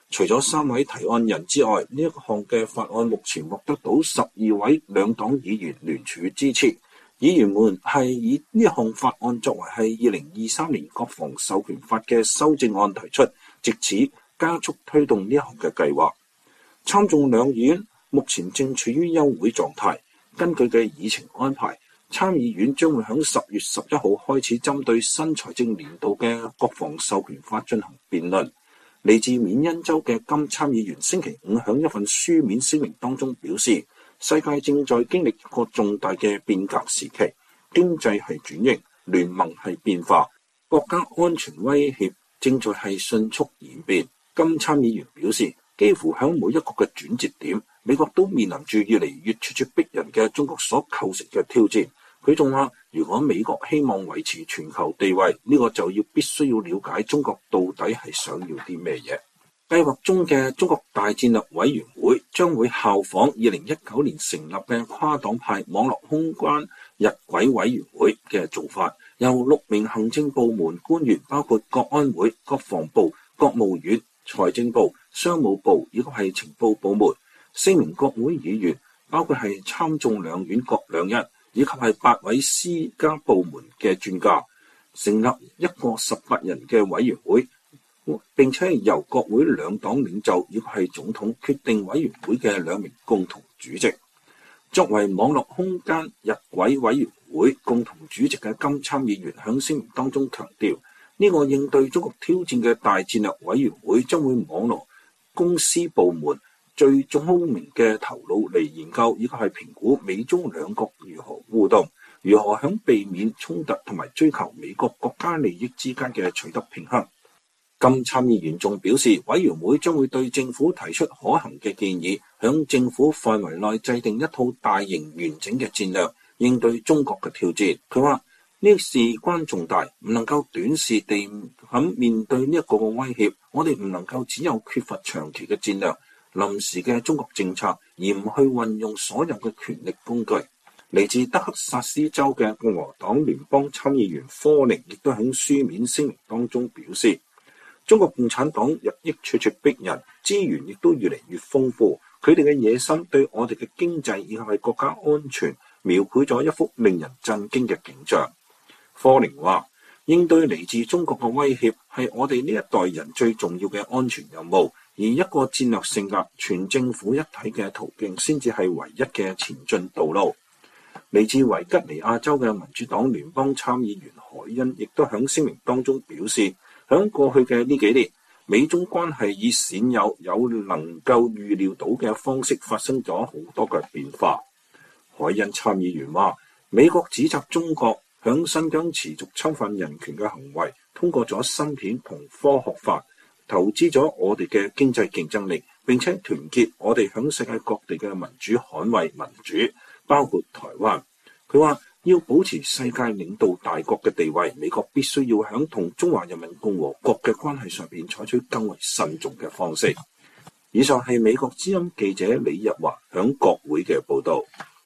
除咗3位提案人之外，呢一項嘅法案目前獲得到12位兩黨議員聯署支持。議員們係以呢項法案作為係2023年國防授權法嘅修正案提出，藉此加速推動呢項嘅計劃。參眾兩院目前正處於休會狀態，根據嘅議程安排，參議院將會喺10月11號開始針對新財政年度嘅國防授權法進行辯論。嚟自緬因州嘅金參議員星期五喺一份書面聲明當中表示，世界正在經歷一個重大嘅變革時期，經濟係轉型，聯盟係變化，國家安全威脅正在係迅速演變。金參議員表示，幾乎喺每一個嘅轉折點，美國都面臨住越嚟越咄咄逼人嘅中國所構成嘅挑戰。佢仲話，如果美國希望維持全球地位，呢個就必須要了解中國到底係想要啲咩嘢。計劃中嘅中國大戰略委員會將會效仿2019年成立嘅跨黨派網絡空間日軌委員會嘅做法，由6名行政部門官員，包括國安會、國防部、國務院、財政部、商務部以及係情報部門，4名國會議員，包括係參眾兩院各2人，以及係8位私家部門嘅專家，成立一個18人嘅委員會，並且由國會兩黨領袖以及係總統決定委員會嘅2名共同主席。作為網絡空間日軌委員會共同主席嘅金參議員喺聲明當中強調，呢個應對中國挑戰嘅大戰略委員會將會網絡公司部門最聰明嘅頭腦嚟研究，以及係評估美中兩國如何互動，如何喺避免衝突同埋追求美國國家利益之間嘅取得平衡。金參議員仲表示，委員會將會對政府提出可行嘅建議，響政府範圍內制定一套大型完整嘅戰略，應對中國嘅挑戰。佢話呢事關重大，唔能夠短視地咁面對呢一個威脅。我哋唔能夠只有缺乏長期嘅戰略、臨時嘅中國政策，而唔去運用所有嘅權力工具。嚟自德克薩斯州嘅共和黨聯邦參議員科寧亦都喺書面聲明當中表示，中國共產黨日益咄咄逼人，資源亦都越嚟越豐富，佢哋嘅野心對我哋嘅經濟以及係國家安全描繪咗一幅令人震驚嘅景象。科寧話，應對嚟自中國嘅威脅係我哋呢一代人最重要嘅安全任務，而一個戰略性格、全政府一體嘅途徑先至係唯一嘅前進道路。嚟自維吉尼亞州嘅民主黨聯邦參議員海恩亦都喺聲明當中表示，喺過去嘅呢幾年，美中關係以鮮有能夠預料到嘅方式發生咗好多嘅變化。海恩參議員話，美國指責中國響新疆持續侵犯人權嘅行為，通過咗芯片同科學化，投資咗我哋嘅經濟競爭力，並且團結我哋響世界各地嘅民主捍衛民主，包括台灣。佢話，要保持世界領導大國嘅地位，美國必須要響同中華人民共和國嘅關係上邊採取更為慎重嘅方式。以上係美國之音記者李日華響國會嘅報道。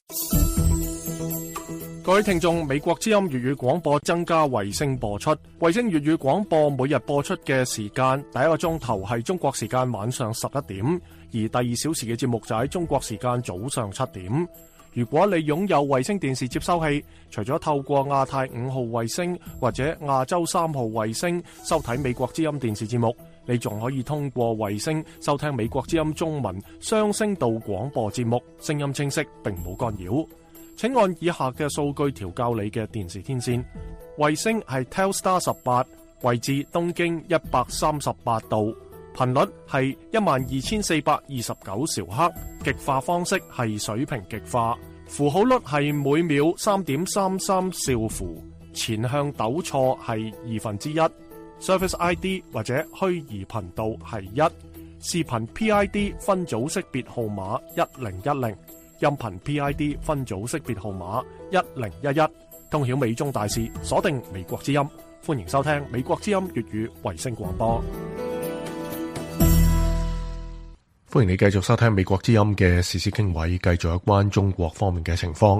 各位聽眾，美國之音粵語廣播增加衛星播出，衛星粵語廣播每日播出嘅時間，第一個鐘頭係中國時間晚上11點，而第2小時嘅節目就喺中國時間早上7點。如果你擁有衛星電視接收器，除咗透過亞太5號衛星或者亞洲3號衛星收睇美國之音電視節目，你仲可以通過衛星收聽美國之音中文雙聲道廣播節目，聲音清晰並冇干擾。請按以下嘅數據調校你嘅電視天線。衛星係 Telstar 18，位置東經138度，頻率係12429兆赫，極化方式係水平極化，符號率係每秒 3.33 兆符，前向糾錯係1/2， Service ID 或者虛擬頻道係1，視頻 PID 分組識別號碼1010，音頻 PID 分組識別號碼1011，通曉美中大事，鎖定美國之音，歡迎收聽美國之音粵語衛星廣播。 歡迎你繼續收聽美國之音嘅時事經緯，繼續有關中國方面嘅情況。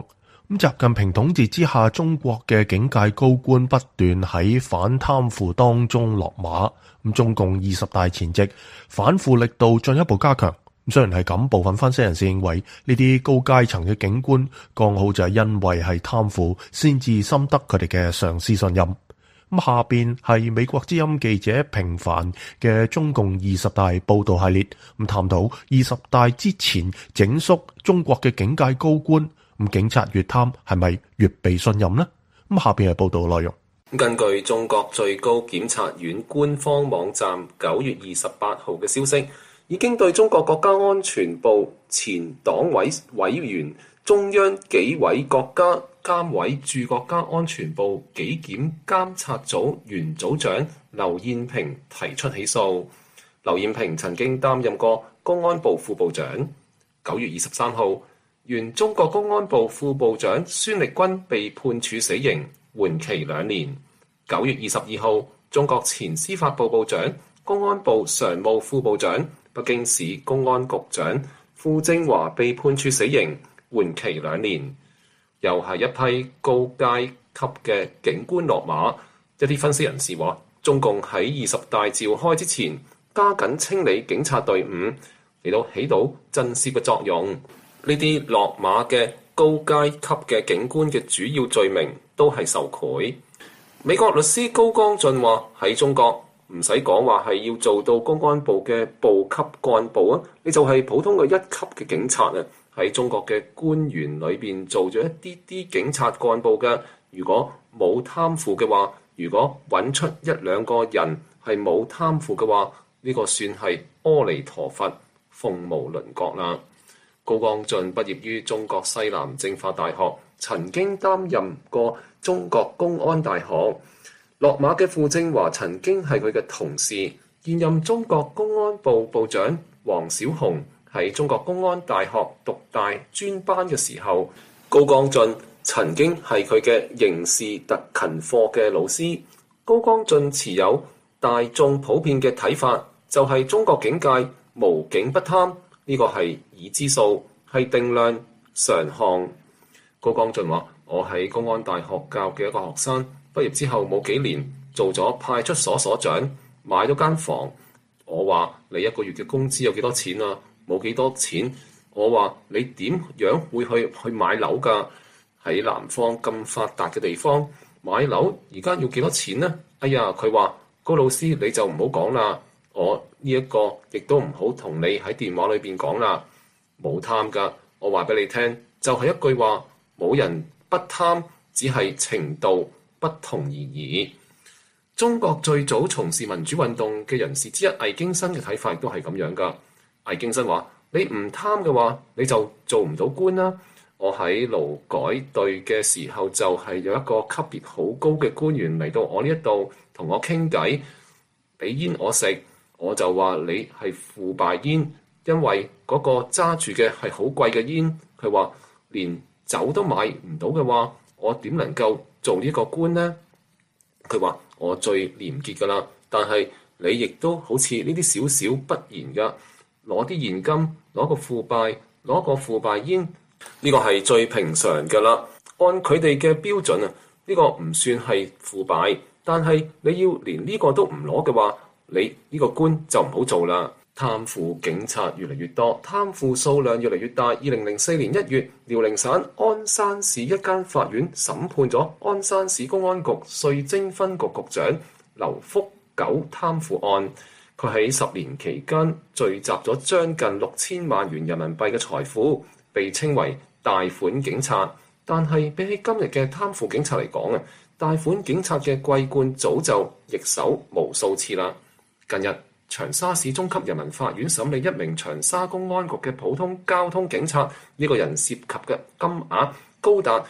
咁習近平統治之下，中國嘅警界高官不斷喺反貪腐當中落馬。咁中共20大前夕，反腐力度進一步加強。雖然係咁，部分分析人士認為呢啲高階層嘅警官剛好就係因為係貪腐，先至深得佢哋嘅上司信任。咁下邊係美國之音記者平凡嘅中共20大報道系列，咁探討20大之前整肅中國嘅警界高官。咁警察越貪係咪越被信任呢？咁下邊係報道內容。 根據中國最高檢察院官方網站9月28號嘅消息，已經對中國國家安全部前黨委委員、中央紀委國家監委駐國家安全部紀檢監察組原組長劉彥平提出起訴。劉彥平曾經擔任過公安部副部長。9月23號，原中國公安部副部長孫力軍被判處死刑，緩期2年。9月22號，中國前司法部部長、公安部常務副部長、北京市公安局長傅政華被判處死刑，緩期2年。又係一批高階級嘅警官落馬。一啲分析人士話，中共喺20大召開之前，加緊清理警察隊伍，嚟到起到震懾嘅作用。呢啲落馬嘅高階級嘅警官嘅主要罪名都係受賄。美國律師高江俊話，喺中國唔使講話係要做到公安部嘅部級幹部啊，你就係普通嘅1級嘅警察啊。喺中國嘅官員裏邊做咗一啲警察幹部嘅，如果冇貪腐嘅話，如果揾出1-2個人係冇貪腐嘅話，呢個算係阿彌陀佛，鳳毛麟角啦。高江俊畢業於中國西南政法大學，曾經擔任過中國公安大學。落馬嘅傅政華曾經係佢嘅同事。現任中國公安部部長王小洪喺中國公安大學讀大專班嘅時候，高江俊曾經係佢嘅刑事特勤課嘅老師。高江俊持有大眾普遍嘅睇法，就係中國警界無警不貪。呢個係已知數，係定量常項。高江俊話：我喺公安大學教嘅一個學生，畢業之後冇幾年，做咗派出所所長，買咗間房。我話：你1個月嘅工資有幾多錢啊？冇幾多錢。我話：你點樣會去買樓㗎？喺南方咁發達嘅地方買樓，而家要幾多錢呢？哎呀，佢話：高老師你就唔好講啦。我呢一個亦都唔好同你喺電話裏邊講啦，冇貪㗎。我話俾你聽，就係一句話，冇人不貪，只係程度不同而已。中國最早從事民主運動嘅人士之一魏京新嘅睇法亦都係咁樣㗎。魏京新話：你唔貪嘅話，你就做唔到官啦。我喺勞改隊嘅時候，就係有一個級別好高嘅官員嚟到我呢一度同我傾偈，俾煙我食。我就話你係腐敗煙，因為嗰個揸住嘅係好貴嘅煙。佢話連酒都買唔到嘅話，我點能夠做呢個官呢？佢話我最廉潔㗎啦，但係你亦都好似呢啲少少不然㗎，攞啲現金，攞個腐敗煙，呢個係最平常㗎啦。按佢哋嘅標準啊，呢個唔算係腐敗，但係你要連呢個都唔攞嘅話，你呢個官就唔好做啦。貪腐警察越嚟越多，貪腐數量越嚟越大。2004年1月，遼寧省鞍山市一間法院審判咗鞍山市公安局稅徵分局局長劉福九貪腐案。佢喺10年期間聚集咗將近6000萬元人民幣嘅財富，被稱為大款警察。但係比起今日嘅貪腐警察嚟講啊，大款警察嘅桂冠早就易手無數次啦。近日，長沙市中級人民法院審理一名長沙公安局嘅普通交通警察，呢個人涉及嘅金額高達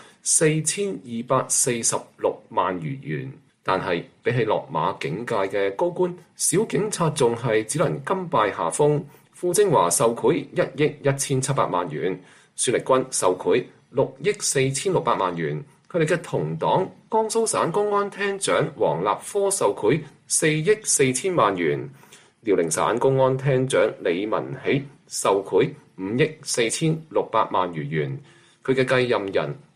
4246萬餘元。但係比起落馬警界嘅高官，小警察仲係只能甘拜下風。傅政華受賄1億1700萬元，孫力軍受賄6億4600萬元。佢哋嘅同黨江蘇省公安廳長王立科受賄4億4000萬元，遼寧省公安廳長李文喜受賄5億4600萬餘元。佢嘅繼任人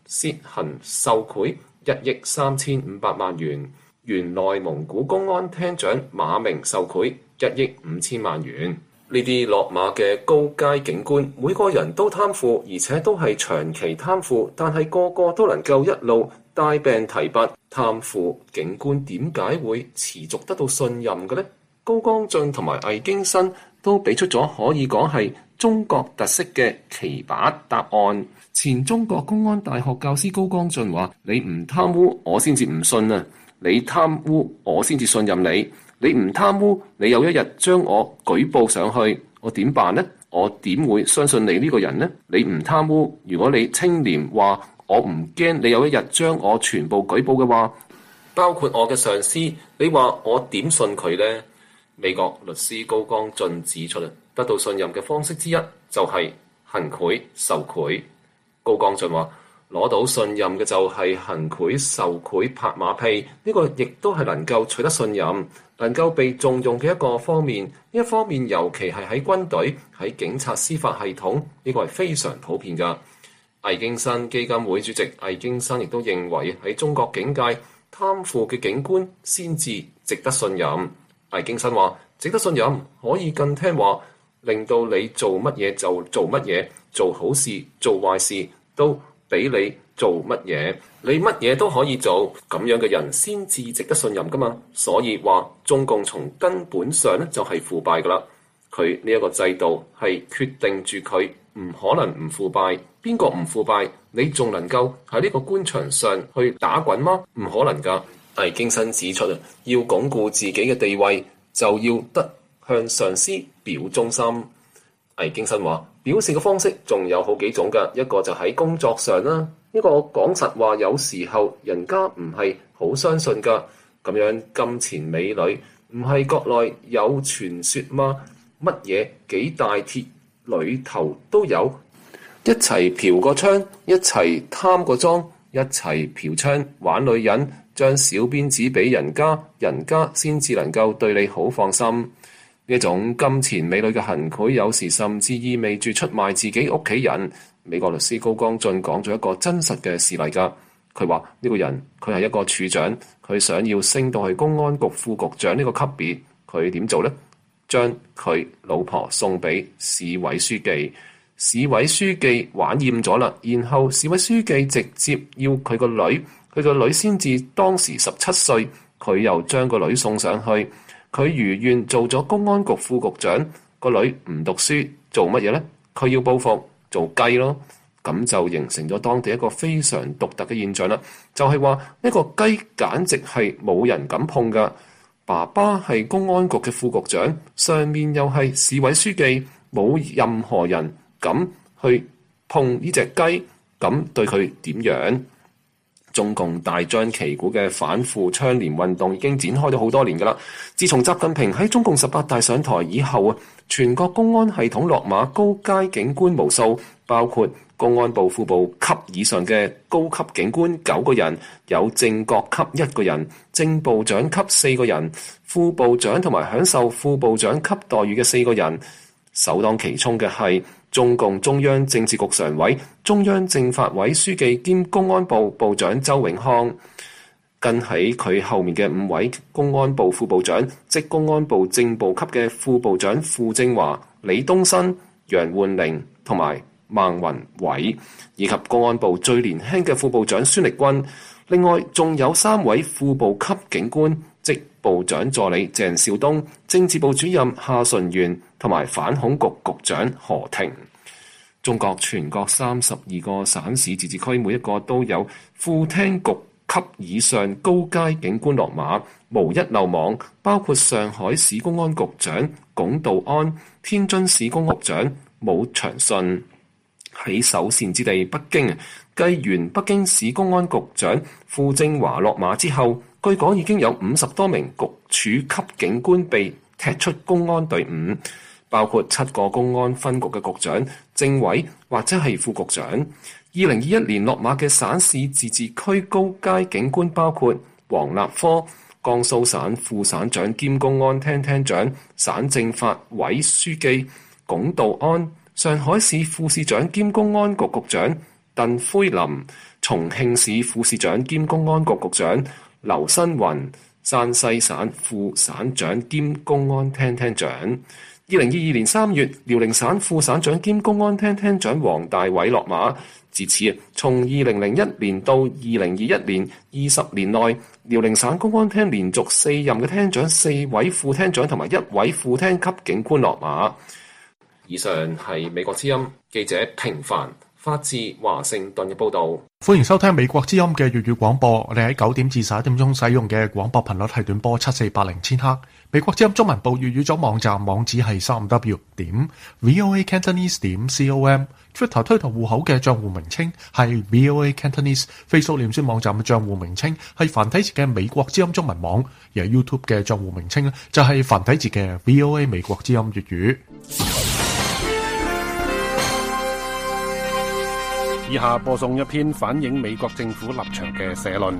涉行受賄1億3500萬元，原內蒙古公安廳長馬明受賄1億5000萬元。呢啲落馬嘅高階警官，每個人都貪腐，而且都係長期貪腐，但係個個都能夠一路帶病提拔。貪腐警官點解會持續得到信任嘅呢？高光俊同埋魏京新都俾出咗可以講係中國特色嘅奇葩答案。前中國公安大學教師高光俊話：你唔貪污，我先至唔信啊！你貪污，我先至信任你。你唔貪污，你有一日將我舉報上去，我點辦呢？我點會相信你呢個人呢？你唔貪污，如果你清廉話我唔驚你有一日將我全部舉報嘅話，包括我嘅上司，你話我點信佢呢？美國律師高光俊指出，得到信任嘅方式之一就係行賄受賄。高光俊話：攞到信任嘅就係行賄受賄拍馬屁，呢個亦都係能夠取得信任，能夠被重用嘅一個方面。一方面尤其係喺軍隊、喺警察司法系統，呢個係非常普遍㗎。魏京新基金會主席魏京新亦都認為喺中國警界，貪腐嘅警官先至值得信任。魏京新話：值得信任可以更聽話，令到你做乜嘢就做乜嘢，做好事做壞事都俾你做乜嘢，你乜嘢都可以做，咁樣嘅人先至值得信任噶嘛。所以話中共從根本上咧就係腐敗噶啦，佢呢一個制度係決定住佢唔可能唔腐敗。邊個唔腐敗，你仲能夠喺呢個官場上去打滾嗎？唔可能噶。魏京新指出，要鞏固自己嘅地位，就要得向上司表忠心。魏京新話：表示嘅方式仲有好幾種㗎，一個就喺工作上啦。呢個講實話，有時候人家唔係好相信㗎。咁樣金錢美女唔係國內有傳說嗎？乜嘢幾大鐵裏頭都有，一齊嫖個娼，一齊貪個贓，一齊嫖娼玩女人，將小鞭子俾人家，人家先至能夠對你好放心。呢種金錢美女嘅行賄，有時甚至意味住出賣自己屋企人。美國律師高光俊講咗一個真實嘅事例㗎。佢話呢個人佢係一個處長，佢想要升到去公安局副局長呢個級別，佢點做呢？將佢老婆送俾市委書記，市委書記玩厭咗啦，然後市委書記直接要佢個女，佢個女先至當時17歲，佢又將個女送上去。佢如願做咗公安局副局長，個女唔讀書，做乜嘢呢？佢要報復，做雞咯。咁就形成咗當地一個非常獨特嘅現象啦。就係話呢個雞簡直係冇人敢碰㗎。爸爸係公安局嘅副局長，上面又係市委書記，冇任何人敢去碰呢隻雞，咁對佢點樣？中共大張旗鼓嘅反腐倡廉運動已經展開咗好多年㗎啦。自從習近平喺中共18大上台以後啊，全國公安系統落馬高階警官無數，包括公安部副部級以上嘅高級警官9個人，有正國級1個人，正部長級4個人，副部長同埋享受副部長級待遇嘅4個人。首當其衝嘅係中共中央政治局常委、中央政法委書記兼公安部部長周永康，跟喺佢後面嘅5位公安部副部長，即公安部正部級嘅副部長傅政華、李東新、楊煥玲同埋孟雲偉，以及公安部最年輕嘅副部長孫力軍。另外仲有3位副部級警官，即部長助理鄭少東、政治部主任夏順元同埋反恐局局長何庭。中國全國32個省市自治區，每一個都有副廳局級以上高階警官落馬，無一漏網，包括上海市公安局長龔道安、天津市公安局長武長信。喺首善之地北京，繼完北京市公安局長傅政華落馬之後，據講已經有50多名局處級警官被踢出公安隊伍，包括7個公安分局嘅局長、政委或者係副局長。2021年落馬嘅省市自治區高階警官包括王立科，江蘇省副省長兼公安廳廳長、省政法委書記龔道安，上海市副市長兼公安局局長鄧魁林、重慶市副市長兼公安局局長劉新雲、山西省副省長兼公安廳廳長。2022年3月，遼寧省副省長兼公安廳廳長王大偉落馬。自此，從2001年到2021年20年內，遼寧省公安廳連續4任嘅廳長、4位副廳長同埋1位副廳級警官落馬。以上係美國之音記者平凡發自華盛頓嘅報導。 歡迎收聽美國之音嘅粵語廣播。我哋喺9點至11點鐘使用嘅廣播頻率係短波7480千赫。美國之音中文部粵語組網站網址係 3w.voacantonese.com。Twitter 推特戶口嘅帳戶名稱係 VOA Cantonese。Facebook 臉書網站嘅帳戶名稱係繁體字嘅美國之音中文網。而係 YouTube 嘅帳戶名稱咧就係繁體字嘅 VOA 美國之音粵語。 以下播送一篇反映美國政府立場嘅社論。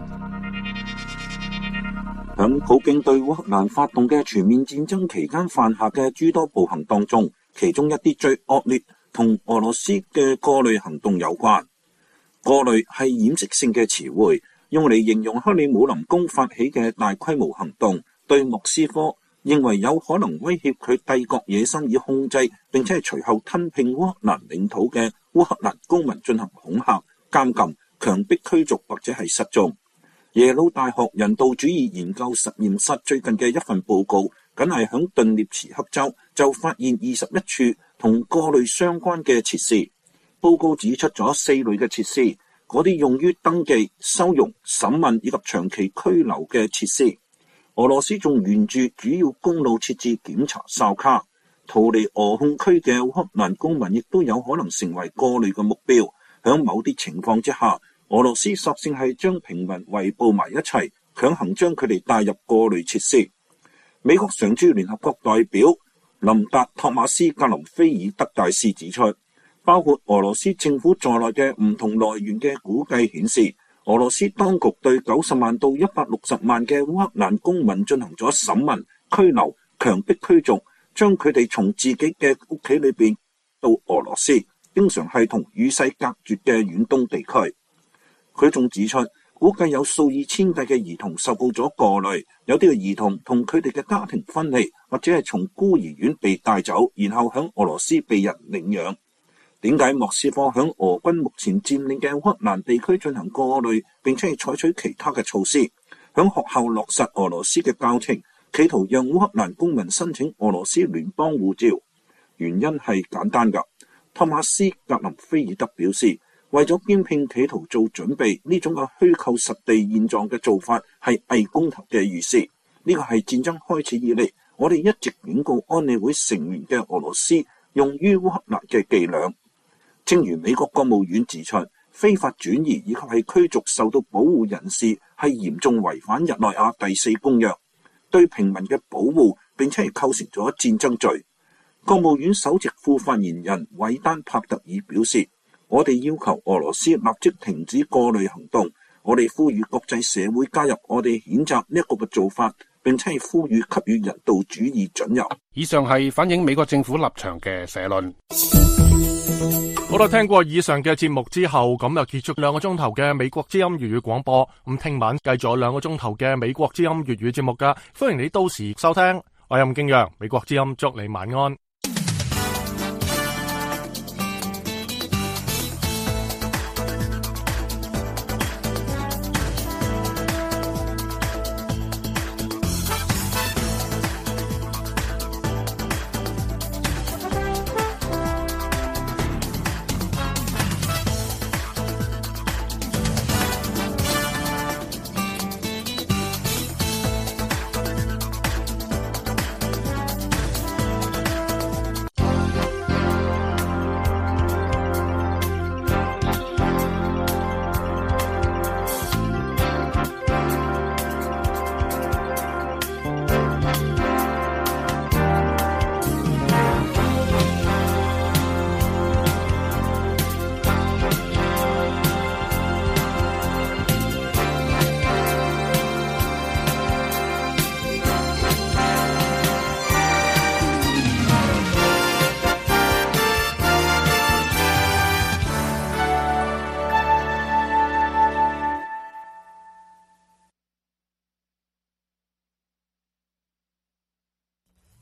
響普京對烏克蘭發動嘅全面戰爭期間犯下嘅諸多暴行當中，其中一啲最惡劣同俄羅斯嘅過濾行動有關。過濾係掩飾性嘅詞彙，用嚟形容克里姆林宮發起嘅大規模行動，對莫斯科認為有可能威脅佢帝國野心以控制並且係隨後吞併烏克蘭領土嘅烏克蘭公民進行恐嚇、監禁、強迫驅逐或者係失蹤。耶魯大學人道主義研究實驗室最近嘅一份報告，僅係響頓涅茨克州就發現21處同過濾相關嘅設施。報告指出咗4類嘅設施，嗰啲用於登記、收容、審問以及長期拘留嘅設施。俄羅斯仲沿住主要公路設置檢查哨卡，逃離俄控區嘅烏克蘭公民亦都有可能成為過濾嘅目標。響某啲情況之下，俄羅斯索性係將平民圍捕埋一齊，強行將佢哋帶入過濾設施。美國常駐聯合國代表林達·托馬斯·格林菲爾德大使指出，包括俄羅斯政府在內嘅唔同來源嘅估計顯示，俄羅斯當局對90萬到160萬嘅烏克蘭公民進行咗審問、拘留、強迫驅逐，將佢哋從自己嘅屋企裏邊到俄羅斯，經常係同與世隔絕嘅遠東地區。佢仲指出，估計有數以千計嘅兒童受到咗過濾，有啲嘅兒童同佢哋嘅家庭分離，或者係從孤兒院被帶走，然後響俄羅斯被人領養。點解莫斯科響俄軍目前佔領嘅烏克蘭地區進行過濾，並且係採取其他嘅措施，響學校落實俄羅斯嘅教程，企圖讓烏克蘭公民申請俄羅斯聯邦護照？原因係簡單㗎。托馬斯·格林菲爾德表示，為咗兼併企圖做準備，呢種嘅虛構實地現狀嘅做法係偽公投嘅預示。呢個係戰爭開始以嚟，我哋一直警告安理會成員嘅俄羅斯用於烏克蘭嘅伎倆。正如美國國務院指出，非法轉移以及係驅逐受到保護人士係嚴重違反日內瓦第4公約，對平民嘅保護並且係構成咗戰爭罪。國務院首席副發言人韋丹帕特爾表示，我哋要求俄羅斯立即停止過濾行動，我哋呼籲國際社會加入我哋譴責呢一個嘅做法，並且係呼籲給予人道主義准入。 以上係反映美國政府立場嘅社論。好啦，聽過以上嘅節目之後，咁就結束2個鐘頭嘅美國之音粵語廣播。咁聽晚繼續有2個鐘頭嘅美國之音粵語節目噶，歡迎你到時收聽。我係任敬陽，美國之音祝你晚安。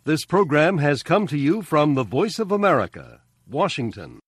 This program has come to you from the Voice of America, Washington.